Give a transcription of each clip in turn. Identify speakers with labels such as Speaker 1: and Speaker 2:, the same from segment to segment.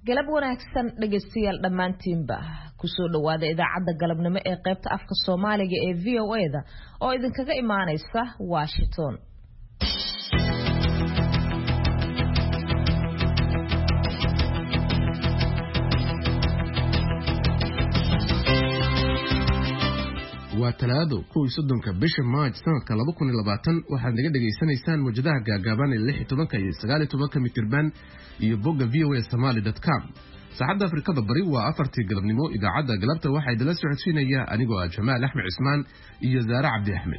Speaker 1: galab wanaagsan dhageystayaal dhamaantiinba ku soo dhawaada idaacadda galabnimo ee qaybta afka Soomaaliga ee VOA-da oo idinkaga imaanaysa Washington.
Speaker 2: waa talaado 13 bisha March sanadka 2020 waxaad naga dhageysanaysaan wajadaha gaagaaban ee 16 iyo 19 mitirban iyo bogga voasomali.com. saacadda Afrikada Bari waa 4 galabnimo. idaacadda galabta waxaa idila socodsiinaya anigoo ah Jamaal Axmed Cismaan iyo Zaara Cabdi Axmed.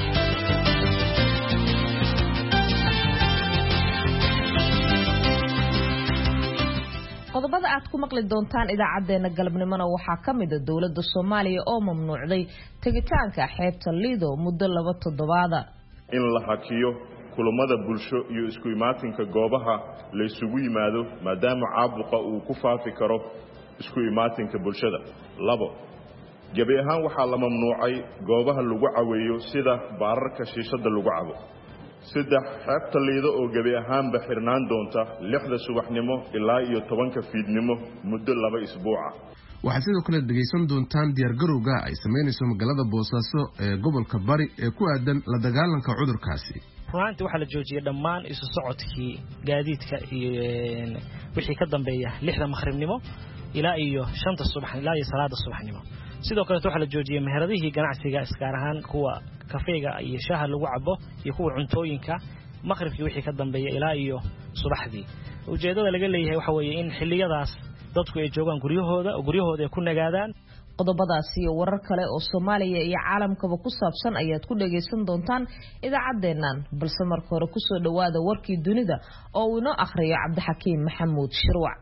Speaker 1: qodobada aad ku maqli doontaan idaacadeena galabnimona waxaa kamid ah dawladda Soomaaliya oo mamnuucday tagitaanka xeebta Lido muddo 2 toddobaad
Speaker 3: in la hakiyo kulamada bulsho iyo isku imaatinka goobaha la isugu yimaado maadaama caabuqa uu ku faafi karo isku imaatinka bulshada. 2 gabi ahaan waxaa la mamnuucay goobaha lagu caweeyo sida baararka shiishada lagu cabo. 3 xeebta Lido oo gabi ahaanba xirnaan doonta 6 subaxnimo ilaa iyo 10 fiidnimo muddo 2 isbuuc.
Speaker 2: waxaad sidoo kale dhageysan doontaan diyaargarowga ay sameynayso magaalada Boosaaso ee gobolka Bari ee ku aadan la dagaalanka cudurkaasi.
Speaker 4: runtii waxa la joojiyay dhammaan isu socodkii gaadiidka iyo wixii ka dambeeya 6 maqribnimo ilaa iyo 5 subax ilaa iyo salaada subaxnimo. sidoo kale waxa la joojiyay meheradihii ganacsiga iskaar ahaan kuwa kafeega iyo shaaha lagu cabo iyo kuwa cuntooyinka maqribkii wixii ka dambeeya ilaa iyo subaxdii. ujeedada laga leeyahay waxa weeye in xilliyadaas dadku ay joogaan guryahooda ku nagaadaan.
Speaker 1: qodobadaasi iyo warar kale oo Soomaaliya iyo caalamkaba ku saabsan ayaad ku dhageysan doontaan idaacaddeennan, balse marka hore ku soo dhawaada warkii dunida oo uu inoo akhriyo Cabdixakiim Maxamuud Shirwac.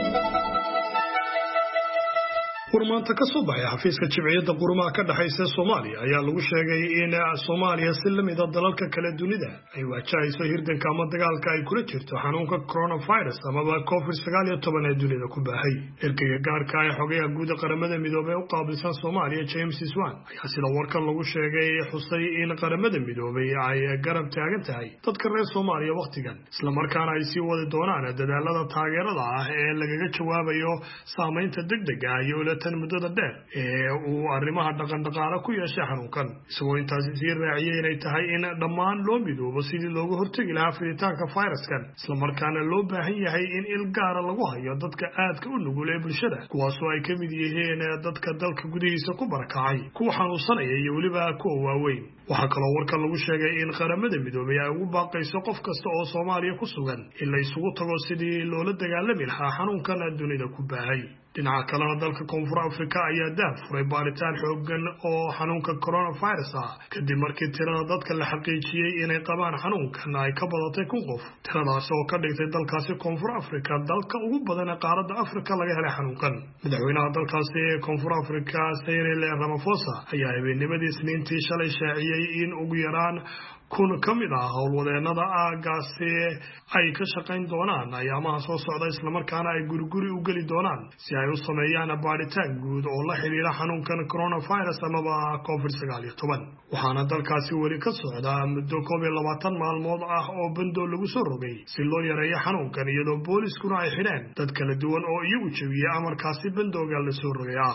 Speaker 5: warmaanta ka soo baxay xafiiska jimciyadda qurumaha ka dhaxaysa Soomaaliya ayaa lagu sheegay in Soomaaliya si lamid ah dalalka kale dunida ay wajahayso hirdanka ama dagaalka ay kula jirto xanuunka coronavirus ama COVID-19 ee dunida ku baahay. erkayga gaarka ah ee xogaha guud ee qaramada midoobay u qaabilsan Soomaaliya James Swan ayaa sida warkan lagu sheegay xusay in qaramada midoobay ay garab taagan tahay dadka reer Soomaaliya waqtigan, isla markaana ay sii wadi doonaan dadaalada taageerada ah ee lagaga jawaabayo saameynta degdega ah iyo tan muddada dheer ee uu arrimaha dhaqan-dhaqaale ku yeeshay xanuunkan. isagoo intaasi sii raaciyay inay tahay in dhammaan loo midoobo sidii looga hortagi lahaa fiditaanka fayraskan, isla markaana loo baahan yahay in il gaara lagu hayo dadka aadka u nugul ee bulshada, kuwaasoo ay ka mid yihiin dadka dalka gudihiisa ku barakacay, kuwa xanuunsanaya iyo weliba kuwa waaweyn. waxaa kaloo warkan lagu sheegay in qaramada midoobay ay ugu baaqayso qof kasta oo Soomaaliya ku sugan in la isugu tago sidii loola dagaalami lahaa xanuunkan dunida ku baahay. dhinaca kalena dalka Koonfur Afrika ayaa daahfuray baaritaan xooggan oo xanuunka coronavirus ah kadib markii tirada dadka la xaqiijiyay inay qabaan xanuunkan ay ka badatay 1,000 qof. tiradaas oo ka dhigtay dalkaasi Koonfur Afrika dalka ugu badan ee qaaradda Afrika laga helay xanuunkan. madaxweynaha dalkaasi ee Koonfur Afrika Cyril Ramaphosa ayaa habeennimadii Isniintii shalay shaaciyay in ugu yaraan 1,000 ka mid ah howlwadeenada aagaasi ay ka shaqayn doonaan ayaamaha soo socda, isla markaana ay guri u geli doonaan si ay u sameeyaan baaritaan guud oo la xiriira xanuunkan coronavirus ama COVID-19. waxaana dalkaasi weli ka socda muddo 12 maalmood ah oo bandoo lagu soo rogay si loo yareeyo xanuunkan, iyadoo booliskuna ay xidheen dad kala duwan oo iyagu jabiyay amarkaasi bandooga la soo rogay ah.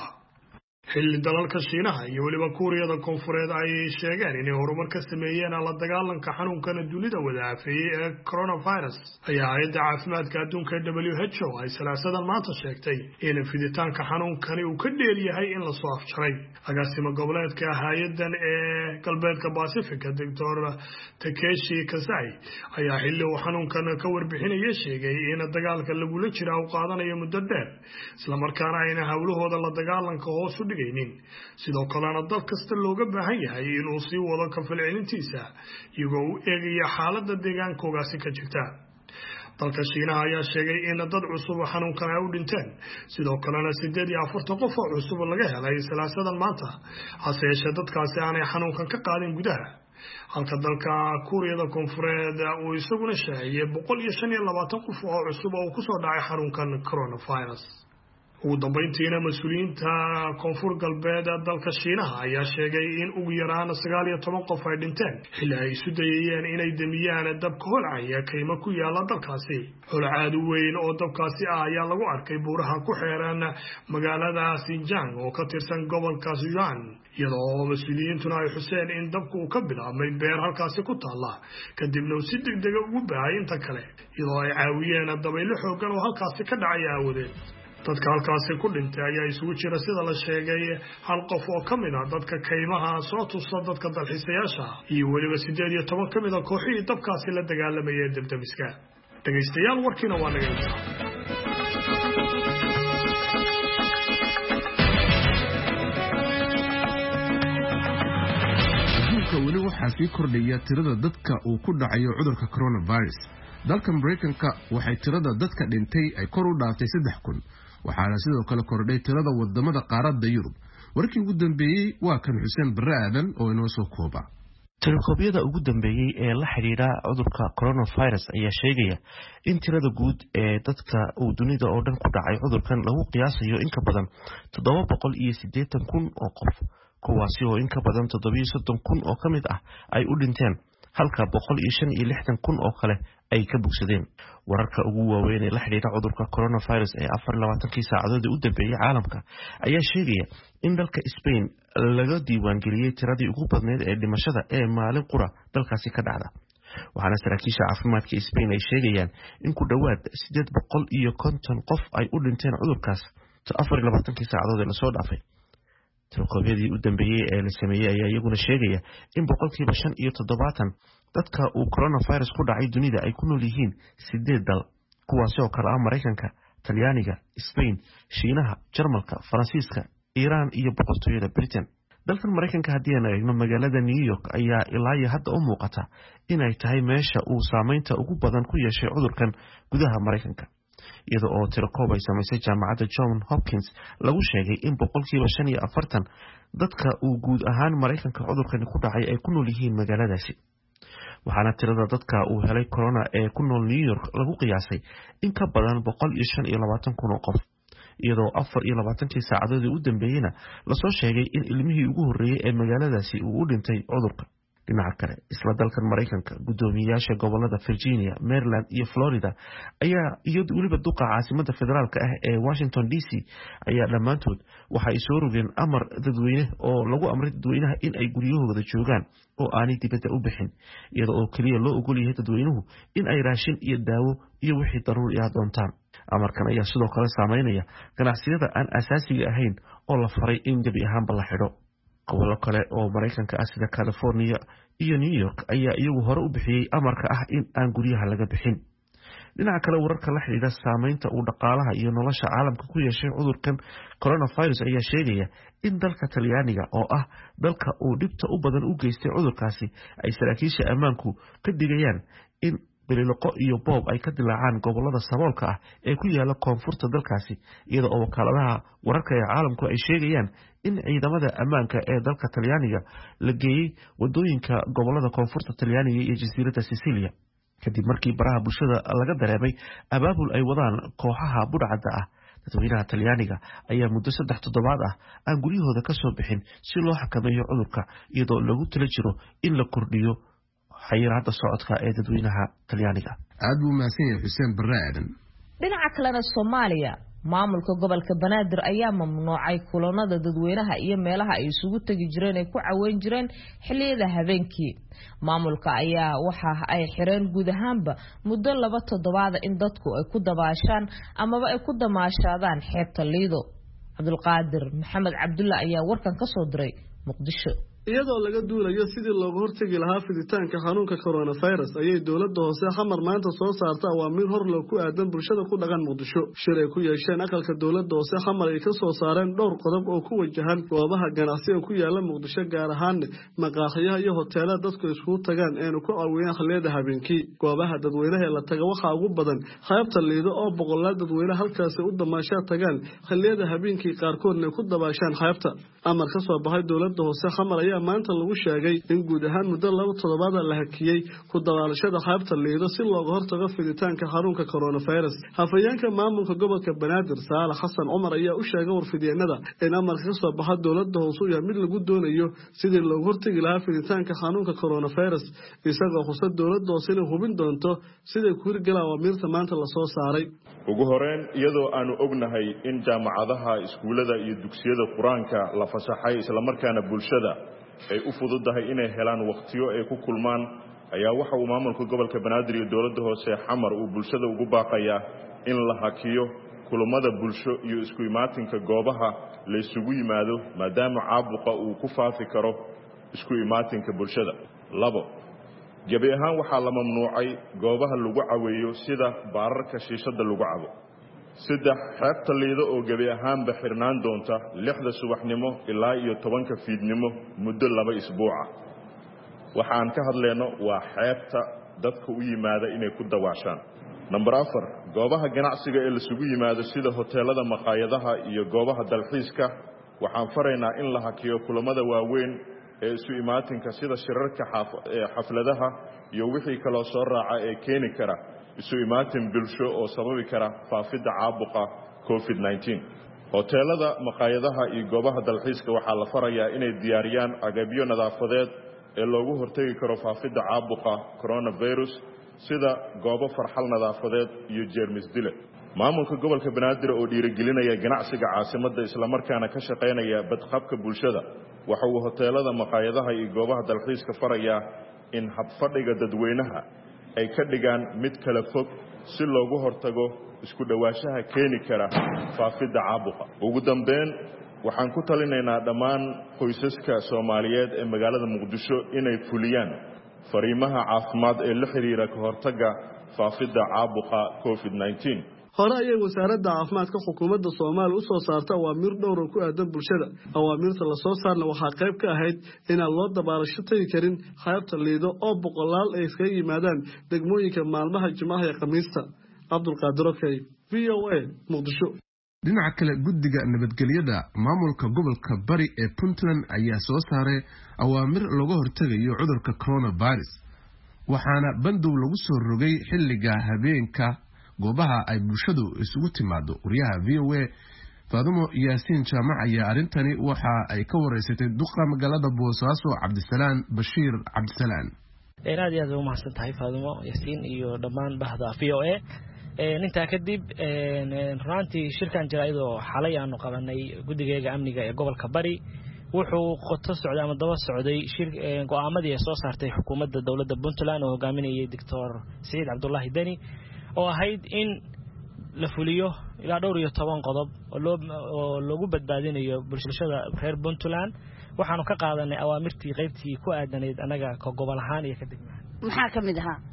Speaker 5: xilli dalalka Shiinaha iyo weliba Kuuriyada Koonfureed ay sheegeen inay horumar ka sameeyeen la dagaalanka xanuunkan dunida wadaafeeyay ee coronavirus, ayaa hay'adda caafimaadka adduunka WHO ay salaasadan maanta sheegtay in fiditaanka xanuunkani uu ka dheer yahay in la soo afjaray. agaasimo goboleedka hay'adan ee galbeedka Pacifica Dr. Takeshi Kasai ayaa xilli uu xanuunkan ka warbixinaya sheegay in dagaalka lagula jiro uu qaadanayo muddo dheer, isla markaana ayna hawlahooda la dagaalanka hoos u dhigaynin. sidoo kalena dal kasta looga baahan yahay inuu sii wado ka falcelintiisa iyagoo u eegaya xaaladda deegaankoogaasi ka jirta. dalka Shiinaha ayaa sheegay in dad cusub xanuunkan ay u dhinteen, sidoo kalena 48 qof oo cusub laga helay salaasadan maanta, hase yeeshee dadkaasi aanay xanuunkan ka qaadin gudaha, halka dalka Kuuriyada Koonfureed uu isaguna shaaciyay 125 qof oo cusub oo ku soo dhacay xanuunkan coronavirus. ugu dambeyntiina mas-uuliyiinta koonfur galbeed dalka Shiinaha ayaa sheegay in ugu yaraan 19 qof ay dhinteen xilli ay isu dayayeen inay damiyaan dabka holcaya kaymo ku yaala dalkaasi. Holcaad weyn oo dabkaasi ayaa lagu arkay buuraha ku xeeran magaalada Xinjiang oo ka tirsan gobolka Sichuan, iyadoo mas-uuliyiintuna ay xuseen in dabku uu ka bilaabmay beer halkaasi ku taala kadibna uu si degdeg ah ugu baahay inta kale, iyadoo ay caawiyeen dabaylo xooggan oo halkaasi ka dhacay aawadeed. dadka halkaasi ku dhintay ayaa isugu jira sida la sheegay 1 qof oo kamid ah dadka kaymaha soo tusa dadka dalxiisayaasha iyo waliba 18 kamid ah kooxihii dabkaasi la dagaalamayay dabdamiska. dhageystayaal warkiina waa naga intaa.
Speaker 2: weli waxaa sii kordhaya tirada dadka uu ku dhacayo cudurka coronavirus. dalka Mareykanka waxay tirada dadka dhintay ay kor u dhaaftay 3,000, waxaana sidoo kale kordhay tirada wadamada qaaradda Yurub. warkii ugu dambeeyay waa kan Xuseen Barre Aadan oo inoo soo kooba.
Speaker 6: Tirokoobyada ugu dambeeyay ee la xiriira cudurka coronavirus ayaa sheegaya in tirada guud ee dadka uu dunida oo dhan ku dhacay cudurkan lagu qiyaasayo in ka badan 780,000 oo qof, kuwaasi oo in ka badan 37,000 oo kamid ah ay u dhinteen, halka 165,000 oo kale ay ka bogsadeen. wararka ugu waaweyn ee la xiriira cudurka coronavirus ee 24 saacadood u dambeeyay caalamka ayaa sheegaya in dalka Spain laga diiwaan geliyay tiradii ugu badneed ee dhimashada ee maalin qura dalkaasi ka dhacda, waxaana saraakiisha caafimaadka Spain ay sheegayaan in ku dhawaad 850 qof ay u dhinteen cudurkaas 24 saacadood ee la soo dhaafay. tirokoobyadii u dambeeyay ee la sameeyay ayaa iyaguna sheegaya in 75% dadka uu coronavirus ku dhacay dunida ay ku nool yihiin 8 dal, kuwaasi oo kala ah Mareykanka, Talyaaniga, Spain, Shiinaha, Jarmalka, Faransiiska, Iran iyo boqortooyada Britain. dalkan Mareykanka haddii aan eegno magaalada New York ayaa ilaa hadda u muuqata in ay tahay meesha uu saameynta ugu badan ku yeeshay cudurkan gudaha Mareykanka, iyada oo tirokoob ay samaysay jaamacadda Johns Hopkins lagu sheegay in 45% dadka uu guud ahaan Mareykanka cudurkan ku dhacay ay ku nool yihiin magaaladaasi. waxaana tirada dadka uu helay corona ee ku nool New York lagu qiyaasay in ka badan 125,000 oo qof, iyadoo 24 saacadood u dambeeyayna la soo sheegay in ilmihii ugu horeeyay ee magaaladaasi uu u dhintay cudurka. dhinaca kale, isla dalkan Mareykanka, gudoomiyaasha gobolada Virginia, Maryland iyo Florida ayaa iyadu waliba duqa caasimada federaalka ah ee Washington DC ayaa dhamaantood waxa ay soo rogeen amar dadweyne oo lagu amray dadweynaha in ay guryahooda joogaan oo aanay dibadda u bixin, iyada oo kaliya loo ogol yahay dadweynuhu in ay raashin iyo daawo iyo wixii daruuri ah doontaan. amarkan ayaa sidoo kale saameynaya ganacsiyada aan asaasiga ahayn oo la faray in gabi ahaanba la xidho. gobollo kale oo Mareykanka ah sida California iyo New York ayaa iyagu hore u bixiyay amarka ah in aan guryaha laga bixin. dhinaca kale, wararka la xiriira saameynta uu dhaqaalaha iyo nolosha caalamka ku yeeshay cudurkan coronavirus ayaa sheegaya in dalka Talyaaniga oo ah dalka uu dhibta u badan u geystay cudurkaasi ay saraakiisha ammaanku ka digayaan in bililoqo iyo boob ay ka dilaacaan gobolada saboolka ah ee ku yaala koonfurta dalkaasi, iyada oo wakaaladaha wararka ee caalamku ay sheegayaan in ciidamada ammaanka ee dalka Talyaaniga la geeyay wadooyinka gobolada koonfurta Talyaaniga iyo jasiiradda Sicilia kadib markii baraha bulshada laga dareemay abaabul ay wadaan kooxaha budhcadda ah. dadweynaha Talyaaniga ayaa muddo 3 toddobaad ah aan guryahooda ka soo bixin si loo xakameeyo cudurka, iyadoo lagu tala jiro in la kordhiyo xayiraadda socodka ee dadweynaha Talyaaniga.
Speaker 2: aad buu mahadsan yahay Xuseen Barre Aadan.
Speaker 1: dhinaca kalena Soomaaliya, maamulka gobolka Banaadir ayaa mamnuucay kulanada dadweynaha iyo meelaha ay isugu tagi jireen ay ku caweyn jireen xilliyada habeenkii. maamulka ayaa waxa ay xireen guud ahaanba muddo 2 toddobaad in dadku ay ku dabaashaan amaba ay ku damaashadaan xeebta Liido. Cabdulqaadir Maxamed Cabdulla ayaa warkan ka soo diray Muqdisho.
Speaker 7: iyadoo laga duulayo sidii looga hortagi lahaa fiditaanka xanuunka coronavirus ayay dowladda hoose xamar maanta soo saarta awaamiir hor loo ku aadan bulshada ku dhaqan Muqdisho. shir ay ku yeesheen aqalka dowladda hoose xamar ay ka soo saareen dhowr qodob oo ku wajahan goobaha ganacsiga ku yaala Muqdisho, gaar ahaan maqaaxiyaha iyo hoteelada dadku isugu tagaan ee ku caawiyaan xilliyada habeenkii. goobaha dadweynaha ee la taga waxaa ugu badan xeebta Liido oo boqolaal dadweyne halkaasi u damaashaa tagaan xilliyada habeenkii, qaarkoodna ku dabaashaan xeebta. amar ka soo baxay dowladda hoose xamar ayaa ayaa maanta lagu sheegay in guud ahaan muddo 2 toddobaad la hakiyay ku dabaalashada xeebta Liido si looga hortago fiditaanka xanuunka coronavirus. Hafayeenka maamulka gobolka Banaadir Saalax Xasan Cumar ayaa u sheegay warfideenada in amarka ka soo baxay dowladda hoose uu yahay mid lagu doonayo sidii looga hortagi lahaa fiditaanka xanuunka coronavirus, isagoo xusid dowladda hoose inay hubin doonto sidii ku hirgala awaamirta maanta la soo saaray.
Speaker 3: ugu horeen iyadoo aanu ognahay in jaamacadaha iskuulada iyo dugsiyada quraanka la fasaxay isla markaana bulshada ay u fududahay inay helaan waqtiyo ay ku kulmaan ayaa waxa uu maamulka gobolka Banaadir iyo dowladda hoose xamar uu bulshada ugu baaqaya in la hakiyo kulamada bulsho iyo isku imaatinka goobaha la isugu yimaado maadaama caabuqa uu ku faafi karo isku imaatinka bulshada. 2 gabi ahaan waxaa la mamnuucay goobaha lagu caweeyo sida baararka shiishada lagu cabo. 3 xeebta Liido oo gabi ahaanba xirnaan doonta 6 subaxnimo ilaa iyo 10 fiidnimo muddo 2 isbuuca. waxaan ka hadlayno waa xeebta dadka u yimaada inay ku dawaashaan. Number 4 goobaha ganacsiga ee la isugu yimaado sida hoteelada, maqaayadaha iyo goobaha dalxiiska waxaan faraynaa in la hakiyo kulamada waaweyn ee isu imaatinka sida shirarka xafladaha iyo wixii kale soo raaca ee keeni kara isu imaatin bulsho oo sababi kara faafidda caabuqa COVID-19. hoteelada, maqaayadaha iyo goobaha dalxiiska waxaa la farayaa inay diyaariyaan agabyo nadaafadeed ee loogu hortagi karo faafidda caabuqa coronavirus sida goobo farxal nadaafadeed iyo jeermis dile. maamulka gobolka Banaadir oo dhiirigelinaya ganacsiga caasimadda isla markaana ka shaqeynaya badqabka bulshada waxa uu hoteelada, maqaayadaha iyo goobaha dalxiiska farayaa in habfadhiga dadweynaha ay ka dhigaan mid kala fog si loogu hortago isku dhawaashaha keeni kara faafidda caabuqa. ugu dambeyn waxaan ku talinaynaa dhammaan qoysaska Soomaaliyeed ee magaalada Muqdisho inay fuliyaan fariimaha caafimaad ee la xiriira ka hortagga faafidda caabuqa COVID-19.
Speaker 7: hore ayay wasaaradda caafimaadka xukuumadda Soomaaliya u soo saartay awaamiir dhowr oo ku aadan bulshada. awaamirta la soo saarna waxaa qayb ka ahayd inaan loo dabaalasho tagi karin xeebta Liido oo boqolaal ay iskaga yimaadaan degmooyinka maalmaha Jimcaha iyo Khamiista. Cabdulqaadir Okey, VOA, Muqdisho.
Speaker 2: dhinaca kale guddiga nabadgelyada maamulka gobolka Bari ee Puntland ayaa soo saaray awaamir looga hortagayo cudurka coronavirus, waxaana bandow lagu soo rogay xilliga habeenka goobaha ay bulshadu isugu timaado. wariyaha VOA Faadumo Yaasiin Jaamac ayaa arintani waxa ay ka wareysatay duqa magaalada Boosaaso Cabdisalaan Bashiir Cabdisalaan.
Speaker 4: aad iyo aad u mahadsantahay Faadumo Yaasiin iyo dhammaan bahda VOA. inta kadib runtii shirkan jaraa'idoo xalay aanu qabanay guddigeega amniga ee gobolka Bari wuxuu qoto socday ama daba socday go'aamadii ay soo saartay xukuumadda dawladda Puntland oo hogaaminayay Dr. Saciid Cabdullaahi Dani oo ahayd in la fuliyo ilaa dhowr iyo 10 qodob oo loogu badbaadinayo bulshada reer Puntland. waxaanu ka qaadanay awaamirtii qaybtii ku aadaneed anaga ka gobol ahaan iyo ka degmaha.
Speaker 8: maxaa ka mid ahaa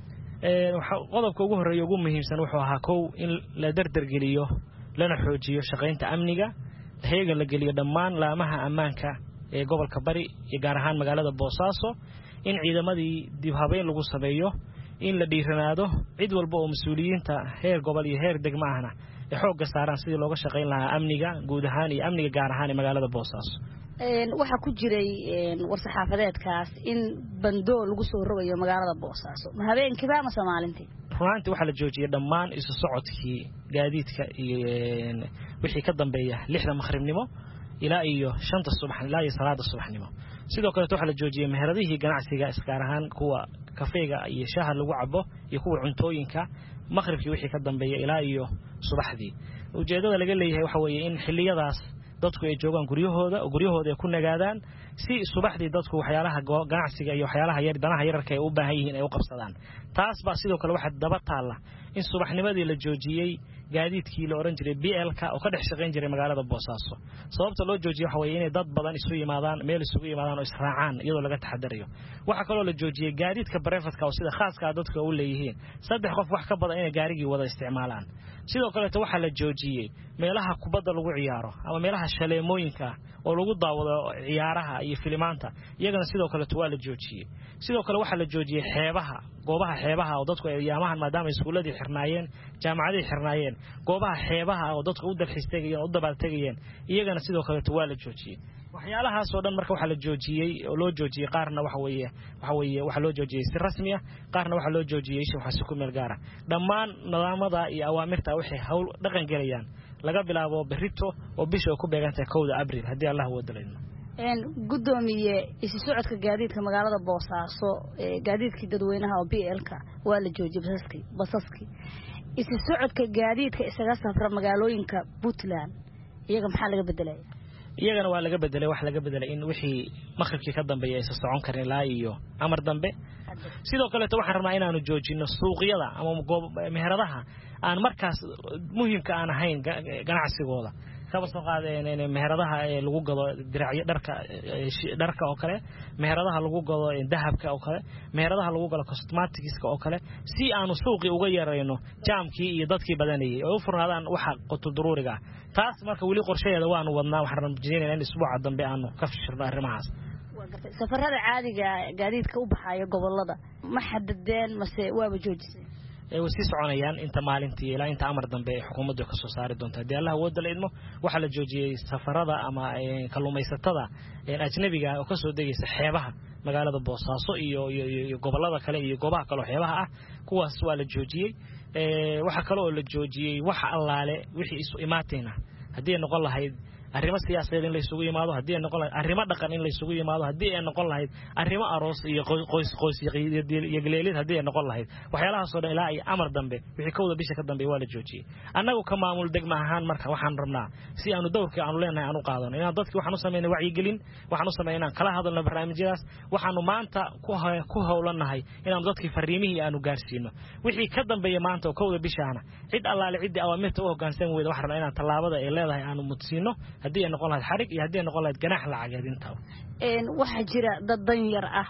Speaker 4: qodobka ugu horeeya ugu muhiimsan wuxuu ahaa kow in la dardargeliyo lana xoojiyo shaqaynta amniga, heegan la geliyo dhammaan laamaha ammaanka ee gobolka Bari iyo gaar ahaan magaalada Boosaaso, in ciidamadii dib habeyn lagu sameeyo, in la dhiiranaado cid walba oo mas'uuliyiinta heer gobol iyo heer degmo ahna ee xoogga saaraan sidii looga shaqayn lahaa amniga guud ahaan iyo amniga gaar ahaan ee magaalada Boosaaso.
Speaker 8: waxa ku jiray war-saxaafadeedkaas in bandoo lagu soo rogayo magaalada Boosaaso ma habeenkii ba ama maalintii.
Speaker 4: runtii waxa la joojiyay dhammaan isu socodkii gaadiidka iyo wixii ka dambeeya 6 maqribnimo ilaa iyo 5 subax ilaa iyo salaada subaxnimo. sidoo kale waxa la joojiyay meheradihii ganacsiga gaar ahaan kuwa kafeega iyo shaaha lagu cabo iyo kuwa cuntooyinka maqribkii wixii ka dambeeya ilaa iyo subaxdii. ujeedada laga leeyahay waxa weeye in xilliyadaas dadku ay joogaan guryahooda ay ku nagaadaan si subaxdii dadku waxyaalaha ganacsiga iyo waxyaalaha yar danaha yararka ay u baahan yihiin ay u qabsadaan. taas baa sidoo kale waxa daba taala in subaxnimadii la joojiyay gaadiidkii la oran jiray BL-ka oo ka dhex shaqeyn jiray magaalada Boosaaso. sababta loo joojiyay waxa weeye in dad badan isu yimaadaan meel isugu yimaadaan oo israacaan iyadoo laga taxadariyo. waxa kale oo la joojiyay gaadiidka private-ka oo sida khaaska ah dadku u leeyihiin 3 qof wax ka badan in gaarigii wada isticmaalaan. sidoo kale waxa la joojiyay meelaha kubadda lagu ciyaaro ama meelaha shaleemooyinka oo lagu daawado ciyaaraha iyo filimaanta iyagana sidoo kale waa la joojiyay. sidoo kale waxa la joojiyay xeebaha, goobaha xeebaha oo dadku ay yaamahan maadaama iskuuladii xirnaayeen, jaamacadii xirnaayeen, goobaha xeebaha oo dadku u dalxiis tagayeen oo u dabaal tagayeen iyagana sidoo kale waa la joojiyay. waxyaalahaas oo dhan marka waxa la joojiyay oo loo joojiyay qaarna waxa loo joojiyay si rasmi ah qaarna waxa loo joojiyay waxa ku meel gaar ah dhammaan nidaamada iyo awaamirta waxay hawl dhaqan galayaan laga bilaabo berrito oo bisha ku beegantahay 1 Abriil hadii Allah uu wadalayno
Speaker 8: gudoomiye isu socodka gaadiidka magaalada Boosaaso gaadiidkii dadweynaha oo BL-ka waa la joojiyay basaskii isu socodka gaadiidka isaga safra magaalooyinka Puntland iyaga maxaa laga bedelay
Speaker 4: iyagana waa laga bedelay wax laga bedelay in wixii maqribkii ka dambeeyay ay socon kareen ilaa iyo amar dambe sidoo kale waxaan rabnaa inaanu joojino suuqyada ama meheradaha aan markaas muhiimka aan ahayn ganacsigooda kaba soo qaadeen meheradaha lagu gado diracyo dharka oo kale meheradaha lagu gado dahabka oo kale meheradaha lagu galo cosmeticska oo kale si aanu suuqi uga yareyno jaamkii iyo dadkii badanayay oo u furnaadaan waxa qoto daruuriga taas marka wali qorshadeeda waanu wadnaa waxaan rajaynaynaa in isbuuca dambe aanu ka fashirno arrimahaas
Speaker 8: safarada caadiga gaadiidka u baxaya gobolada ma xadadeen mase waaba joojisay
Speaker 4: wasi soconayaan inta maalintii ilaa inta amar dambe xukuumaddu ka soo saari doonto hadii Allah wada leedmo waxa la joojiyay safarada ama kalluumaysatada ajnabiga oo ka soo degaysa xeebaha magaalada Boosaaso iyo gobolada kale iyo goobaha kale xeebaha ah kuwaas waa la joojiyay waxa kale oo la joojiyay waxa allaale wixii isu imaateena hadii noqon lahayd arrimo siyaasadeed in la isugu yimaado hadii ay noqon lahayd arrimo dhaqan in la isugu yimaado hadii ay noqon lahayd arrimo aroos iyo qoys iyo galeelid hadii ay noqon lahayd waxyaalahaas oo dhan ilaa ay amar dambe wixii kowda bisha ka dambe waa la joojiyay annagu ka maamul degma ahaan marka waxaan rabnaa si aanu dowrkii aanu leenahay aanu qaadano inaan dadkii waxaan u sameeynaa wacyigelin waxaan u sameeynaa kala hadalno barnaamijyadaas waxaanu maanta ku howlanahay inaanu dadkii fariimihii aanu gaarsiino wixii ka dambeeya maanta oo kowda bishaana cid allaale cid awaamirta u hoggaansan weeyda waxaan rabnaa inaan tallaabada ay leedahay aanu mudsiino hadii ay noqon lahayd xarig iyo hadii ay noqon lahayd ganax lacageed intaa
Speaker 8: waxa jira dad danyar ah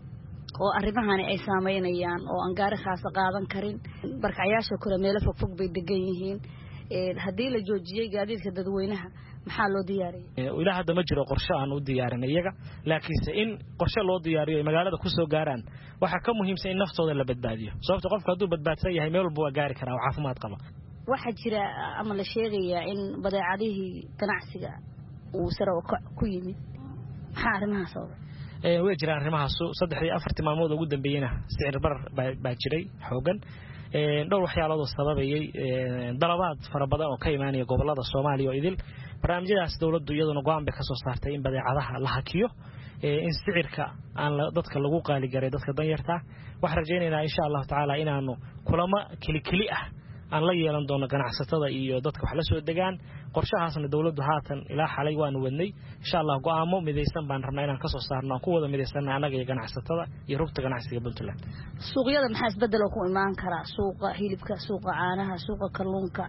Speaker 8: oo arrimahan ay saameynayaan oo aan gaari khaas qaadan karin barkacayaasha kale meel fog bay degan yihiin hadii la joojiyay gaadiidka dadweynaha maxaa loo diyaariyay
Speaker 4: ilaa hadda ma jiro qorshe aan u diyaarinay iyaga laakiinse in qorshe loo diyaariyo ay magaalada ku soo gaaraan waxa ka muhiimsan in naftooda la badbaadiyo sababta qofka hadduu badbaadsan yahay meel walba waa gaari karaa oo caafimaad qaba
Speaker 8: waxa jira ama la sheegayaa in badeecadihii ganacsiga uu sare ku yimid maxaa arrimahaas
Speaker 4: way jiraan arrimahaas 3-4 maalmood ugu dambeeyayna sicir barar baa jiray xoogan dhowr waxyaalood oo sababayay dalabaad fara badan oo ka imaanaya gobolada Soomaaliya oo idil barnaamijyadaas dawladdu iyaduna go'aan bay ka soo saartay in badeecadaha la hakiyo in sicirka aan dadka lagu qaali garay dadka danyarta wax rajaynaynaa insha Allah taala inaanu kulama kili ah aan la yeelan doono ganacsatada iyo dadka wax la soo degaan qorshahaasna dawladdu haatan ilaa xalay waanu wadnay insha Allah go'aamo midaysan baan rabnaa inaan ka soo saarno ku wada midaysanna anaga iyo ganacsatada iyo rugta ganacsiga Puntland
Speaker 8: suuqyada maxaa isbedel ku imaan kara suuqa hilibka suuqa caanaha suuqa kalluunka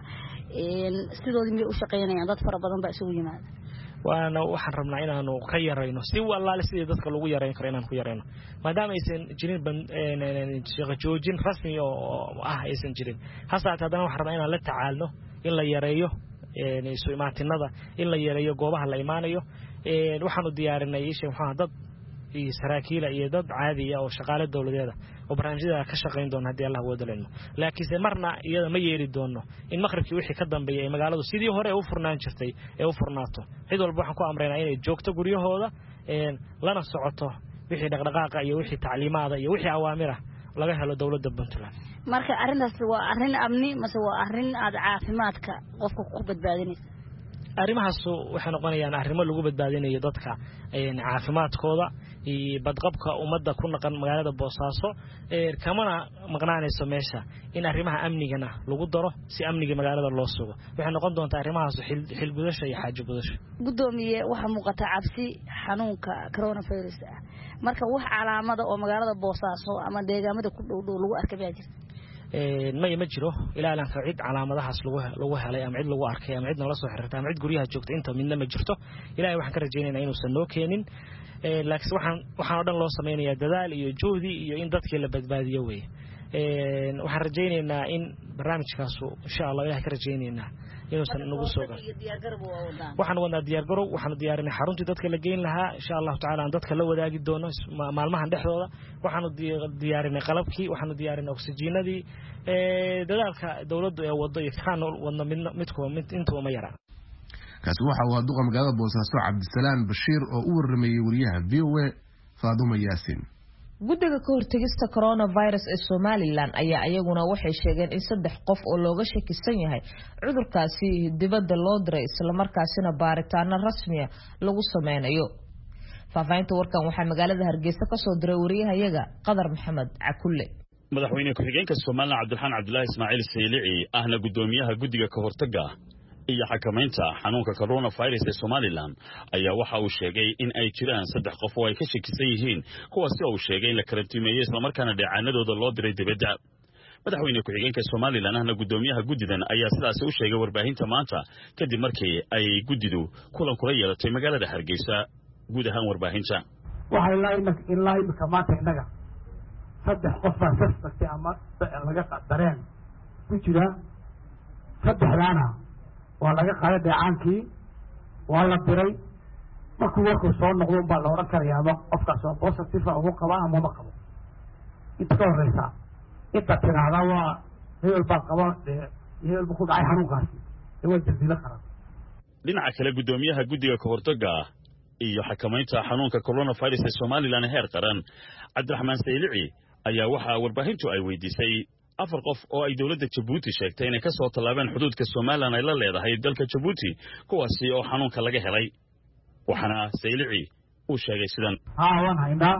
Speaker 8: sidoodii u shaqeynayaan dad fara badan baa isugu yimaada
Speaker 4: waana waxaan rabnaa inaanu ka yareyno si walaal sidii dadka lagu yareyn karo inaan ku yareyno maadaama aysan jirin shaqo joojin rasmi oo aysan jirin hasaata hadana waxaan rabnaa inaan la tacaalno in la yareeyo isu imaatinada in la yareeyo goobaha la imaanayo waxaanu diyaarinay dad iyo saraakiil iyo dad caadi ah oo shaqaale dawladeed oo barnaamijyada ka shaqeyn doona hadii Allah wada leeno laakiin marna iyada ma yeeri doono in maqribkii wixii ka dambeeyay magaaladu sidii hore u furnaan jirtay ee u furnaato cid walba waxaan ku amreynaa inay joogto guryahooda lana socoto wixii dhaqdhaqaaqa iyo wixii tacliimaada iyo wixii awaamira laga helo dawladda Puntland
Speaker 8: marka arintaas waa arin amni mase waa arin aad caafimaadka qofka ku badbaadinaysa
Speaker 4: arrimahaas waxay noqonayaan arrimo lagu badbaadinayo dadka caafimaadkooda iyo badqabka ummadda ku naqan magaalada Boosaaso kamana maqnaanayso meesha in arrimaha amnigana lagu daro si amniga magaalada loo sugo waxay noqon doontaa arrimahaas xil gudasho iyo xaajo gudasho
Speaker 8: gudoomiye waxa muuqata cabsi xanuunka coronavirus marka wax calaamada oo magaalada Boosaaso ama deegaamada ku dhow lagu arkay baa jirta
Speaker 4: ma jiro ilaa aan cid calaamadahaas lagu helay ama cid lagu arkay ama cid nala soo xiriirtay ama cid guriyaha joogta inta midna ma jirto ilaahay waxaan ka rajaynaynaa inuu san noo keenin laakiin waxaan oo dhan loo sameeyaa dadaal iyo juhdi iyo in dadkii la badbaadiyo weey waxaan rajaynaynaa in barnaamijkaas insha Allah ilaahay ka rajaynaynaa inuu san nagu soo gaaro waxaan wadnaa diyaar garow waxaan diyaarinay xaruntii dadka la geyn lahaa insha Allah taala aan dadka la wadaagi doono maalmahan dhexdooda waxaan diyaarinay qalabkii waxaan diyaarinay oksijiinadii dadaalka dawladdu ee wado iyo kaan wadna midkood inta ma yara
Speaker 2: kaasi waxa uu duqa magaalada Boosaaso Cabdisalaan Bashiir oo u warramayay wariyaha VOA Faadumo Yaasin.
Speaker 1: guddiga ka hortagista coronavirus ee Somaliland ayaa ayaguna waxay sheegeen in 3 qof oo looga shakisan yahay cudurkaasi dibadda loo diray isla markaasina baaritaano rasmi ah lagu sameynayo. faafaynta warkan waxaa magaalada Hargeysa ka soo diray wariyahayaga Qadar Maxamed Cakulle.
Speaker 9: madaxweyne ku-xigeenka Soomaaliland Cabdulxaan Cabdullaahi Ismaaciil Saylici ahna gudoomiyaha guddiga ka hortagga iyo xakamaynta xanuunka coronavirus ee Somaliland ayaa waxa uu sheegay in ay jiraan 3 qof oo ay ka shakisan yihiin kuwaas oo uu sheegay in la karantiimeeyay isla markaana dheecaanadooda loo diray dibadda. madaxweyne ku-xigeenka Somaliland ahna gudoomiyaha guddidan ayaa sidaas u sheegay warbaahinta maanta kadib markii ay guddidu kulan kula yeelatay magaalada Hargeysa guud ahaan warbaahinta.
Speaker 10: waxay ilaa imika maanta inaga 3 qof baa suspect ama laga qadareen ku jira 3daana waa laga qaaday dheecaankii waa la diray markuu warkuu soo noqdo baa la oran karayaa qofkaas oo positive ah uu qaba ama ma qabo inta ka horeysa inta tiraahda waa heel baa qaba heel ku dhacay xanuunkaasi way jildiila qaran.
Speaker 9: dhinaca kale gudoomiyaha guddiga ka hortagga iyo xakamaynta xanuunka coronavirus ee Somaliland heer qaran Cabdiraxmaan Saylici ayaa waxa warbaahintu ay weydiisay 4 qof oo ay dawladda Djibouti sheegtay inay ka soo tallaabeen xuduudka Somaliland ay la leedahay dalka Djibouti kuwaasi oo xanuunka laga helay. waxana Saylici uu sheegay sidan
Speaker 10: waan haynaa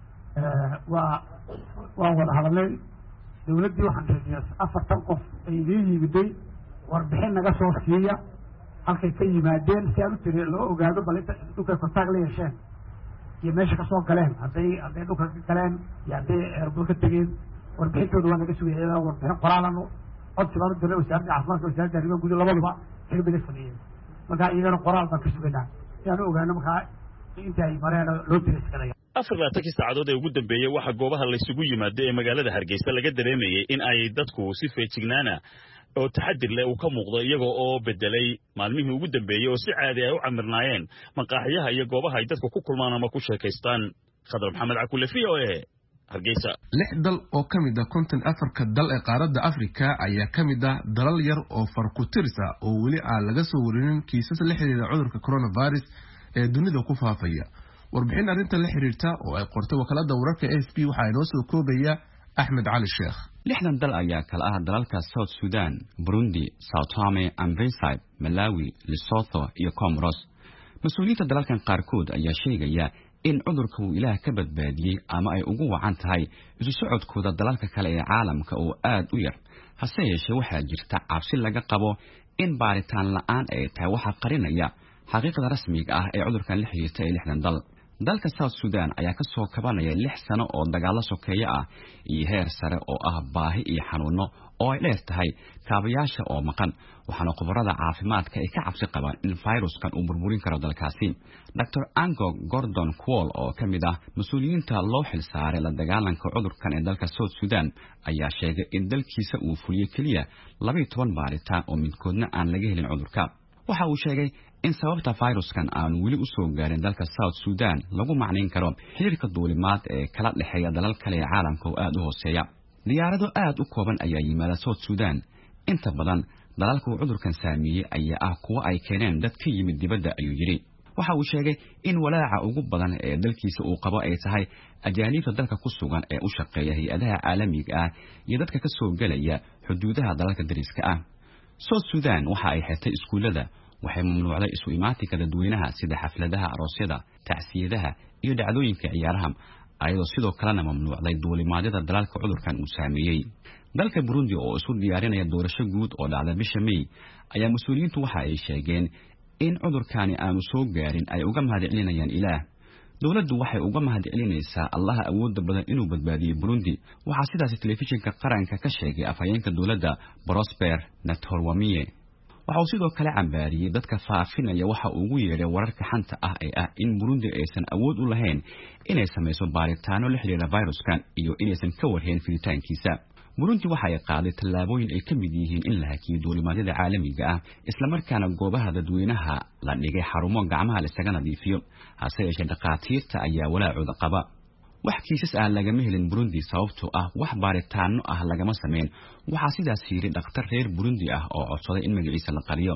Speaker 10: waan wada hadalnay dawladdii waxaan sheegay 4 qof ay yimiday warbixin naga soo siiya halkay ka yimaadeen si aan u tiri loo ogaado bal inta dhulka kontaag la yeesheen iyo meesha ka soo galeen hadday dhulka ka galeen iyo hadday eerbul ka tegeen warbixintooda waa naga sugayay warbixin qoraalan codsi baan u dirnay wasaaradda caafimaadka wasaaradda arrimaha gudaha labaduba xilbiga sameeyeen markaa iyagana qoraal baan ka sugaynaa si aan u ogaano markaa inta ay mareen loo diriiskanaya.
Speaker 9: 24 saacadood ee ugu dambeeyay waxa goobaha la isugu yimaado ee magaalada Hargeysa laga dareemayay in ay dadku si feejignaana oo taxadir leh uu ka muuqdo iyaga oo bedelay maalmihii ugu dambeeyay oo si caadi ah u camirnaayeen maqaaxiyaha iyo goobaha ay dadku ku kulmaan ama ku sheekaystaan. Qadar Maxamed Cakulle VOA Hargeysa.
Speaker 2: 6 dal oo kamid ah 54 dal ee qaaradda Afrika ayaa kamid ah dalal yar oo farku-tirsa oo weli aan laga soo warinin kiisas la xiriira cudurka coronavirus ee dunida ku faafaya. warbixin arrinta la xiriirta oo ay qortay wakaaladda wararka AFP waxa ay noo soo koobaya Axmed Cali Sheekh.
Speaker 11: 6 dal ayaa kala ah dalalka South Sudan, Burundi, Sao Tome and Principe, Malawi, Lesotho iyo Comoros. mas'uuliyiinta dalalkan qaarkood ayaa sheegaya in cudurka uu Ilaah ka badbaadiyay ama ay ugu wacan tahay isu socodkooda dalalka kale ee caalamka oo aad u yar. hase yeeshee waxaa jirta cabsi laga qabo in baaritaan la'aan ay tahay waxa qarinaya xaqiiqada rasmiga ah ee cudurkan la xiriirta ee 6 dal. dalka South Sudan ayaa ka soo kabanaya 6 sano oo dagaal sokeeye ah iyo heer sare oo ah baahi iyo xanuuno oo ay dheer tahay kaabayaasha oo maqan waxaana khubarada caafimaadka ay ka cabsi qabaan in viruskan uu burburin karo dalkaasi. Dr. Ango Gordon Kwol oo ka mid ah mas'uuliyiinta loo xil saaray la dagaalanka cudurkan ee dalka South Sudan ayaa sheegay in dalkiisa uu fuliyay kaliya 12 baaritaan oo midkoodna aan laga helin cudurka. waxa uu sheegay in sababta viruskan aan weli u soo gaarin dalka South Sudan lagu macnayn karo xiriirka duulimaad ee kala dhaxeeya dalal kale ee caalamka oo aad u hooseeya. diyaarado aad u kooban ayaa yimaada South Sudan inta badan dalalka cudurkan saameeyay ayaa ah kuwa ay keeneen dad ka yimid dibadda ayuu yiri. waxa uu sheegay in walaaca ugu badan ee dalkiisa uu qabo ay tahay ajaanibta dalka ku sugan ee u shaqeeya hay'adaha caalamiga ah iyo dadka ka soo galaya xuduudaha dalalka dariska ah. South Sudan waxa ay xirtay iskuulada waxay mamnuucday isu imaatinka dadweynaha sida xafladaha aroosyada, tacsiyadaha iyo dhacdooyinka ciyaaraha ayadoo sidoo kalena mamnuucday duulimaadyada dalalka cudurkan uu saameeyay. dalka Burundi oo isu diyaarinaya doorasho guud oo dhacda bisha May ayaa mas'uuliyiintu waxa ay sheegeen in cudurkani aanu soo gaarin ay uga mahadcelinayaan Ilaah. dawladdu waxay uga mahadcelinaysaa Allah awoodda badan inuu badbaadiyo Burundi. waxa sidaas telefishinka qaranka ka sheegay afhayeenka dawladda Prosper Ntahorwamiye. waxa uu sidoo kale cambaariyay dadka faafinaya waxa uu ugu yeeray wararka xanta ah ee ah in Burundi aysan awood u lahayn inay samayso baaritaano la xiriira viruskan iyo inaysan ka warhayn fiditaankiisa. Burundi waxa ay qaaday tallaabooyin ay ka mid yihiin in la hakiyo duulimaadyada caalamiga ah isla markaana goobaha dadweynaha la dhigay xarumo gacmaha la isaga nadiifiyo. hase yeeshee dhaqaatiirta ayaa walaacooda qaba. wax kiisas ah lagama helin Burundi sababtoo ah wax baaritaano ah lagama sameyn. waxa sidaas yiri dhakhtar reer Burundi ah oo codsaday in magaciisa la qariyo.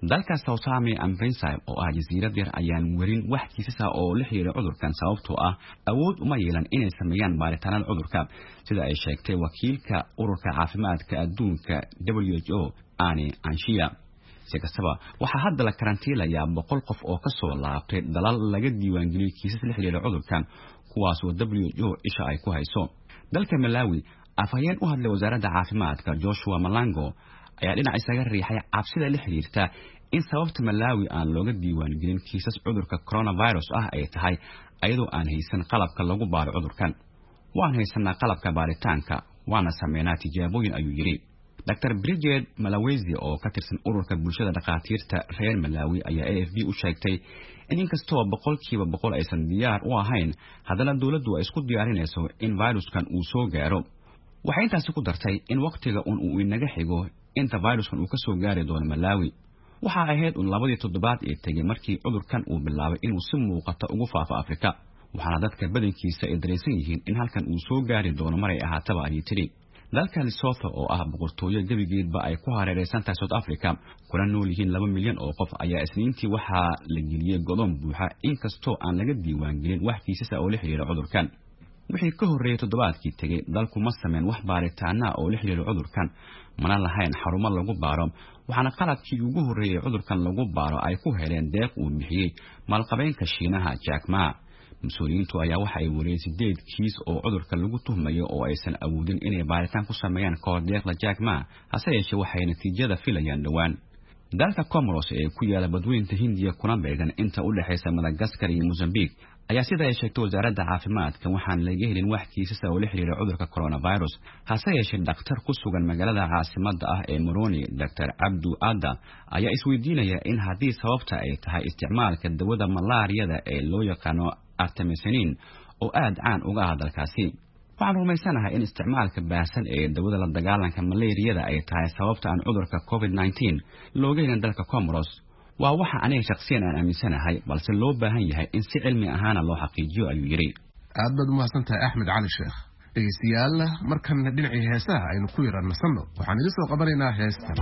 Speaker 11: dalka Sao Tome and Principe oo ah jasiirad yar ayaan warin wax kiisas ah oo la xiriira cudurkan sababtoo ah awood uma yeelan inay sameeyaan baaritaanada cudurka sida ay sheegtay wakiilka ururka caafimaadka adduunka WHO Anne Anshia si kastaba waxa hadda la karantiilayaa 100 qof oo ka soo laabtay dalal laga diiwaan geliyay kiisas la xiriira cudurkan kuwaas oo WHO isha ay ku hayso dalka Malawi afhayeen u hadlay wasaaradda caafimaadka Joshua Malango ayaa dhinac isaga riixay cabsida la xiriirta in sababta Malawi aan looga diiwaan gelin kiisas cudurka coronavirus ah ay tahay ayadoo aan haysan qalabka lagu baaro cudurkan waan haysanaa qalabka baaritaanka waana sameynaa tijaabooyin ayuu yiri Dr. Bridget Malawezi oo ka tirsan ururka bulshada dhaqaatiirta reer Malawi ayaa AFP u sheegtay in inkastoo 100% aysan diyaar u ahayn haddana dawladdu ay isku diyaarinayso in viruskan uu soo gaaro waxay intaas ku dartay in waqtiga uu inaga xigo inta viruskan uu ka soo gaari doono Malawi waxa ahayd 2 toddobaad ee tagay markii cudurkan uu bilaabay inuu si muuqata ugu faafo Afrika waxaana dadka badankiisa ay dareensan yihiin in halkan uu soo gaari doono maray ahaataba ay tiri dalka Lesotho oo ah boqortooyo gabigeedba ay ku hareeraysan tahay South Africa kuna nool yihiin 2 milyan oo qof ayaa isniintii waxa la geliyay go'doon buuxa inkastoo aan laga diiwaan gelin wax kiisas oo la xiriira cudurkan wixii ka horeeyay toddobaadkii tagay dalku ma sameyn wax baaritaana oo la xiriira cudurkan mana lahayn xarumo lagu baaro waxaana qalabkii ugu horeeyay cudurkan lagu baaro ay ku heleen deeq uu bixiyay maalqabeenka Shiinaha Jack Ma mas'uuliyiintu ayaa waxa ay wariyeen 8 kiis oo cudurka lagu tuhmayo oo aysan awoodin inay baaritaan ku sameeyaan koodeeqda Jack Ma hase yeeshee waxay natiijada filayaan dhawaan dalka Comoros ee ku yaala badweynta Hindiya kuna beegan inta u dhaxaysa Madagascar iyo Mozambique ayaa sida ay sheegtay wasaaradda caafimaadka waxaan laga helin wax kiisas oo la xiriira cudurka coronavirus hase yeeshee dhakhtar ku sugan magaalada caasimadda ah ee Moroni Dr. Abdu Adda ayaa isweydiinaya in haddii sababta ay tahay isticmaalka dawada malaariyada ee loo yaqaano artemisinin oo aad caan uga ah dalkaasi waxaan rumaysanahay in isticmaalka baahsan ee dawada la dagaalanka malaariyada ay tahay sababta aan cudurka COVID-19 looga helin dalka Comoros waa waxa aniga shakhsiyan aan aaminsanahay balse loo baahan yahay in si cilmi ahaan loo xaqiijiyo ayuu yiri
Speaker 2: aad baad u mahadsantahay Axmed Cali Sheekh dhegeystayaal markan dhinacii heesaha aynu ku yaranaysano waxaan idin soo qabanaynaa heestan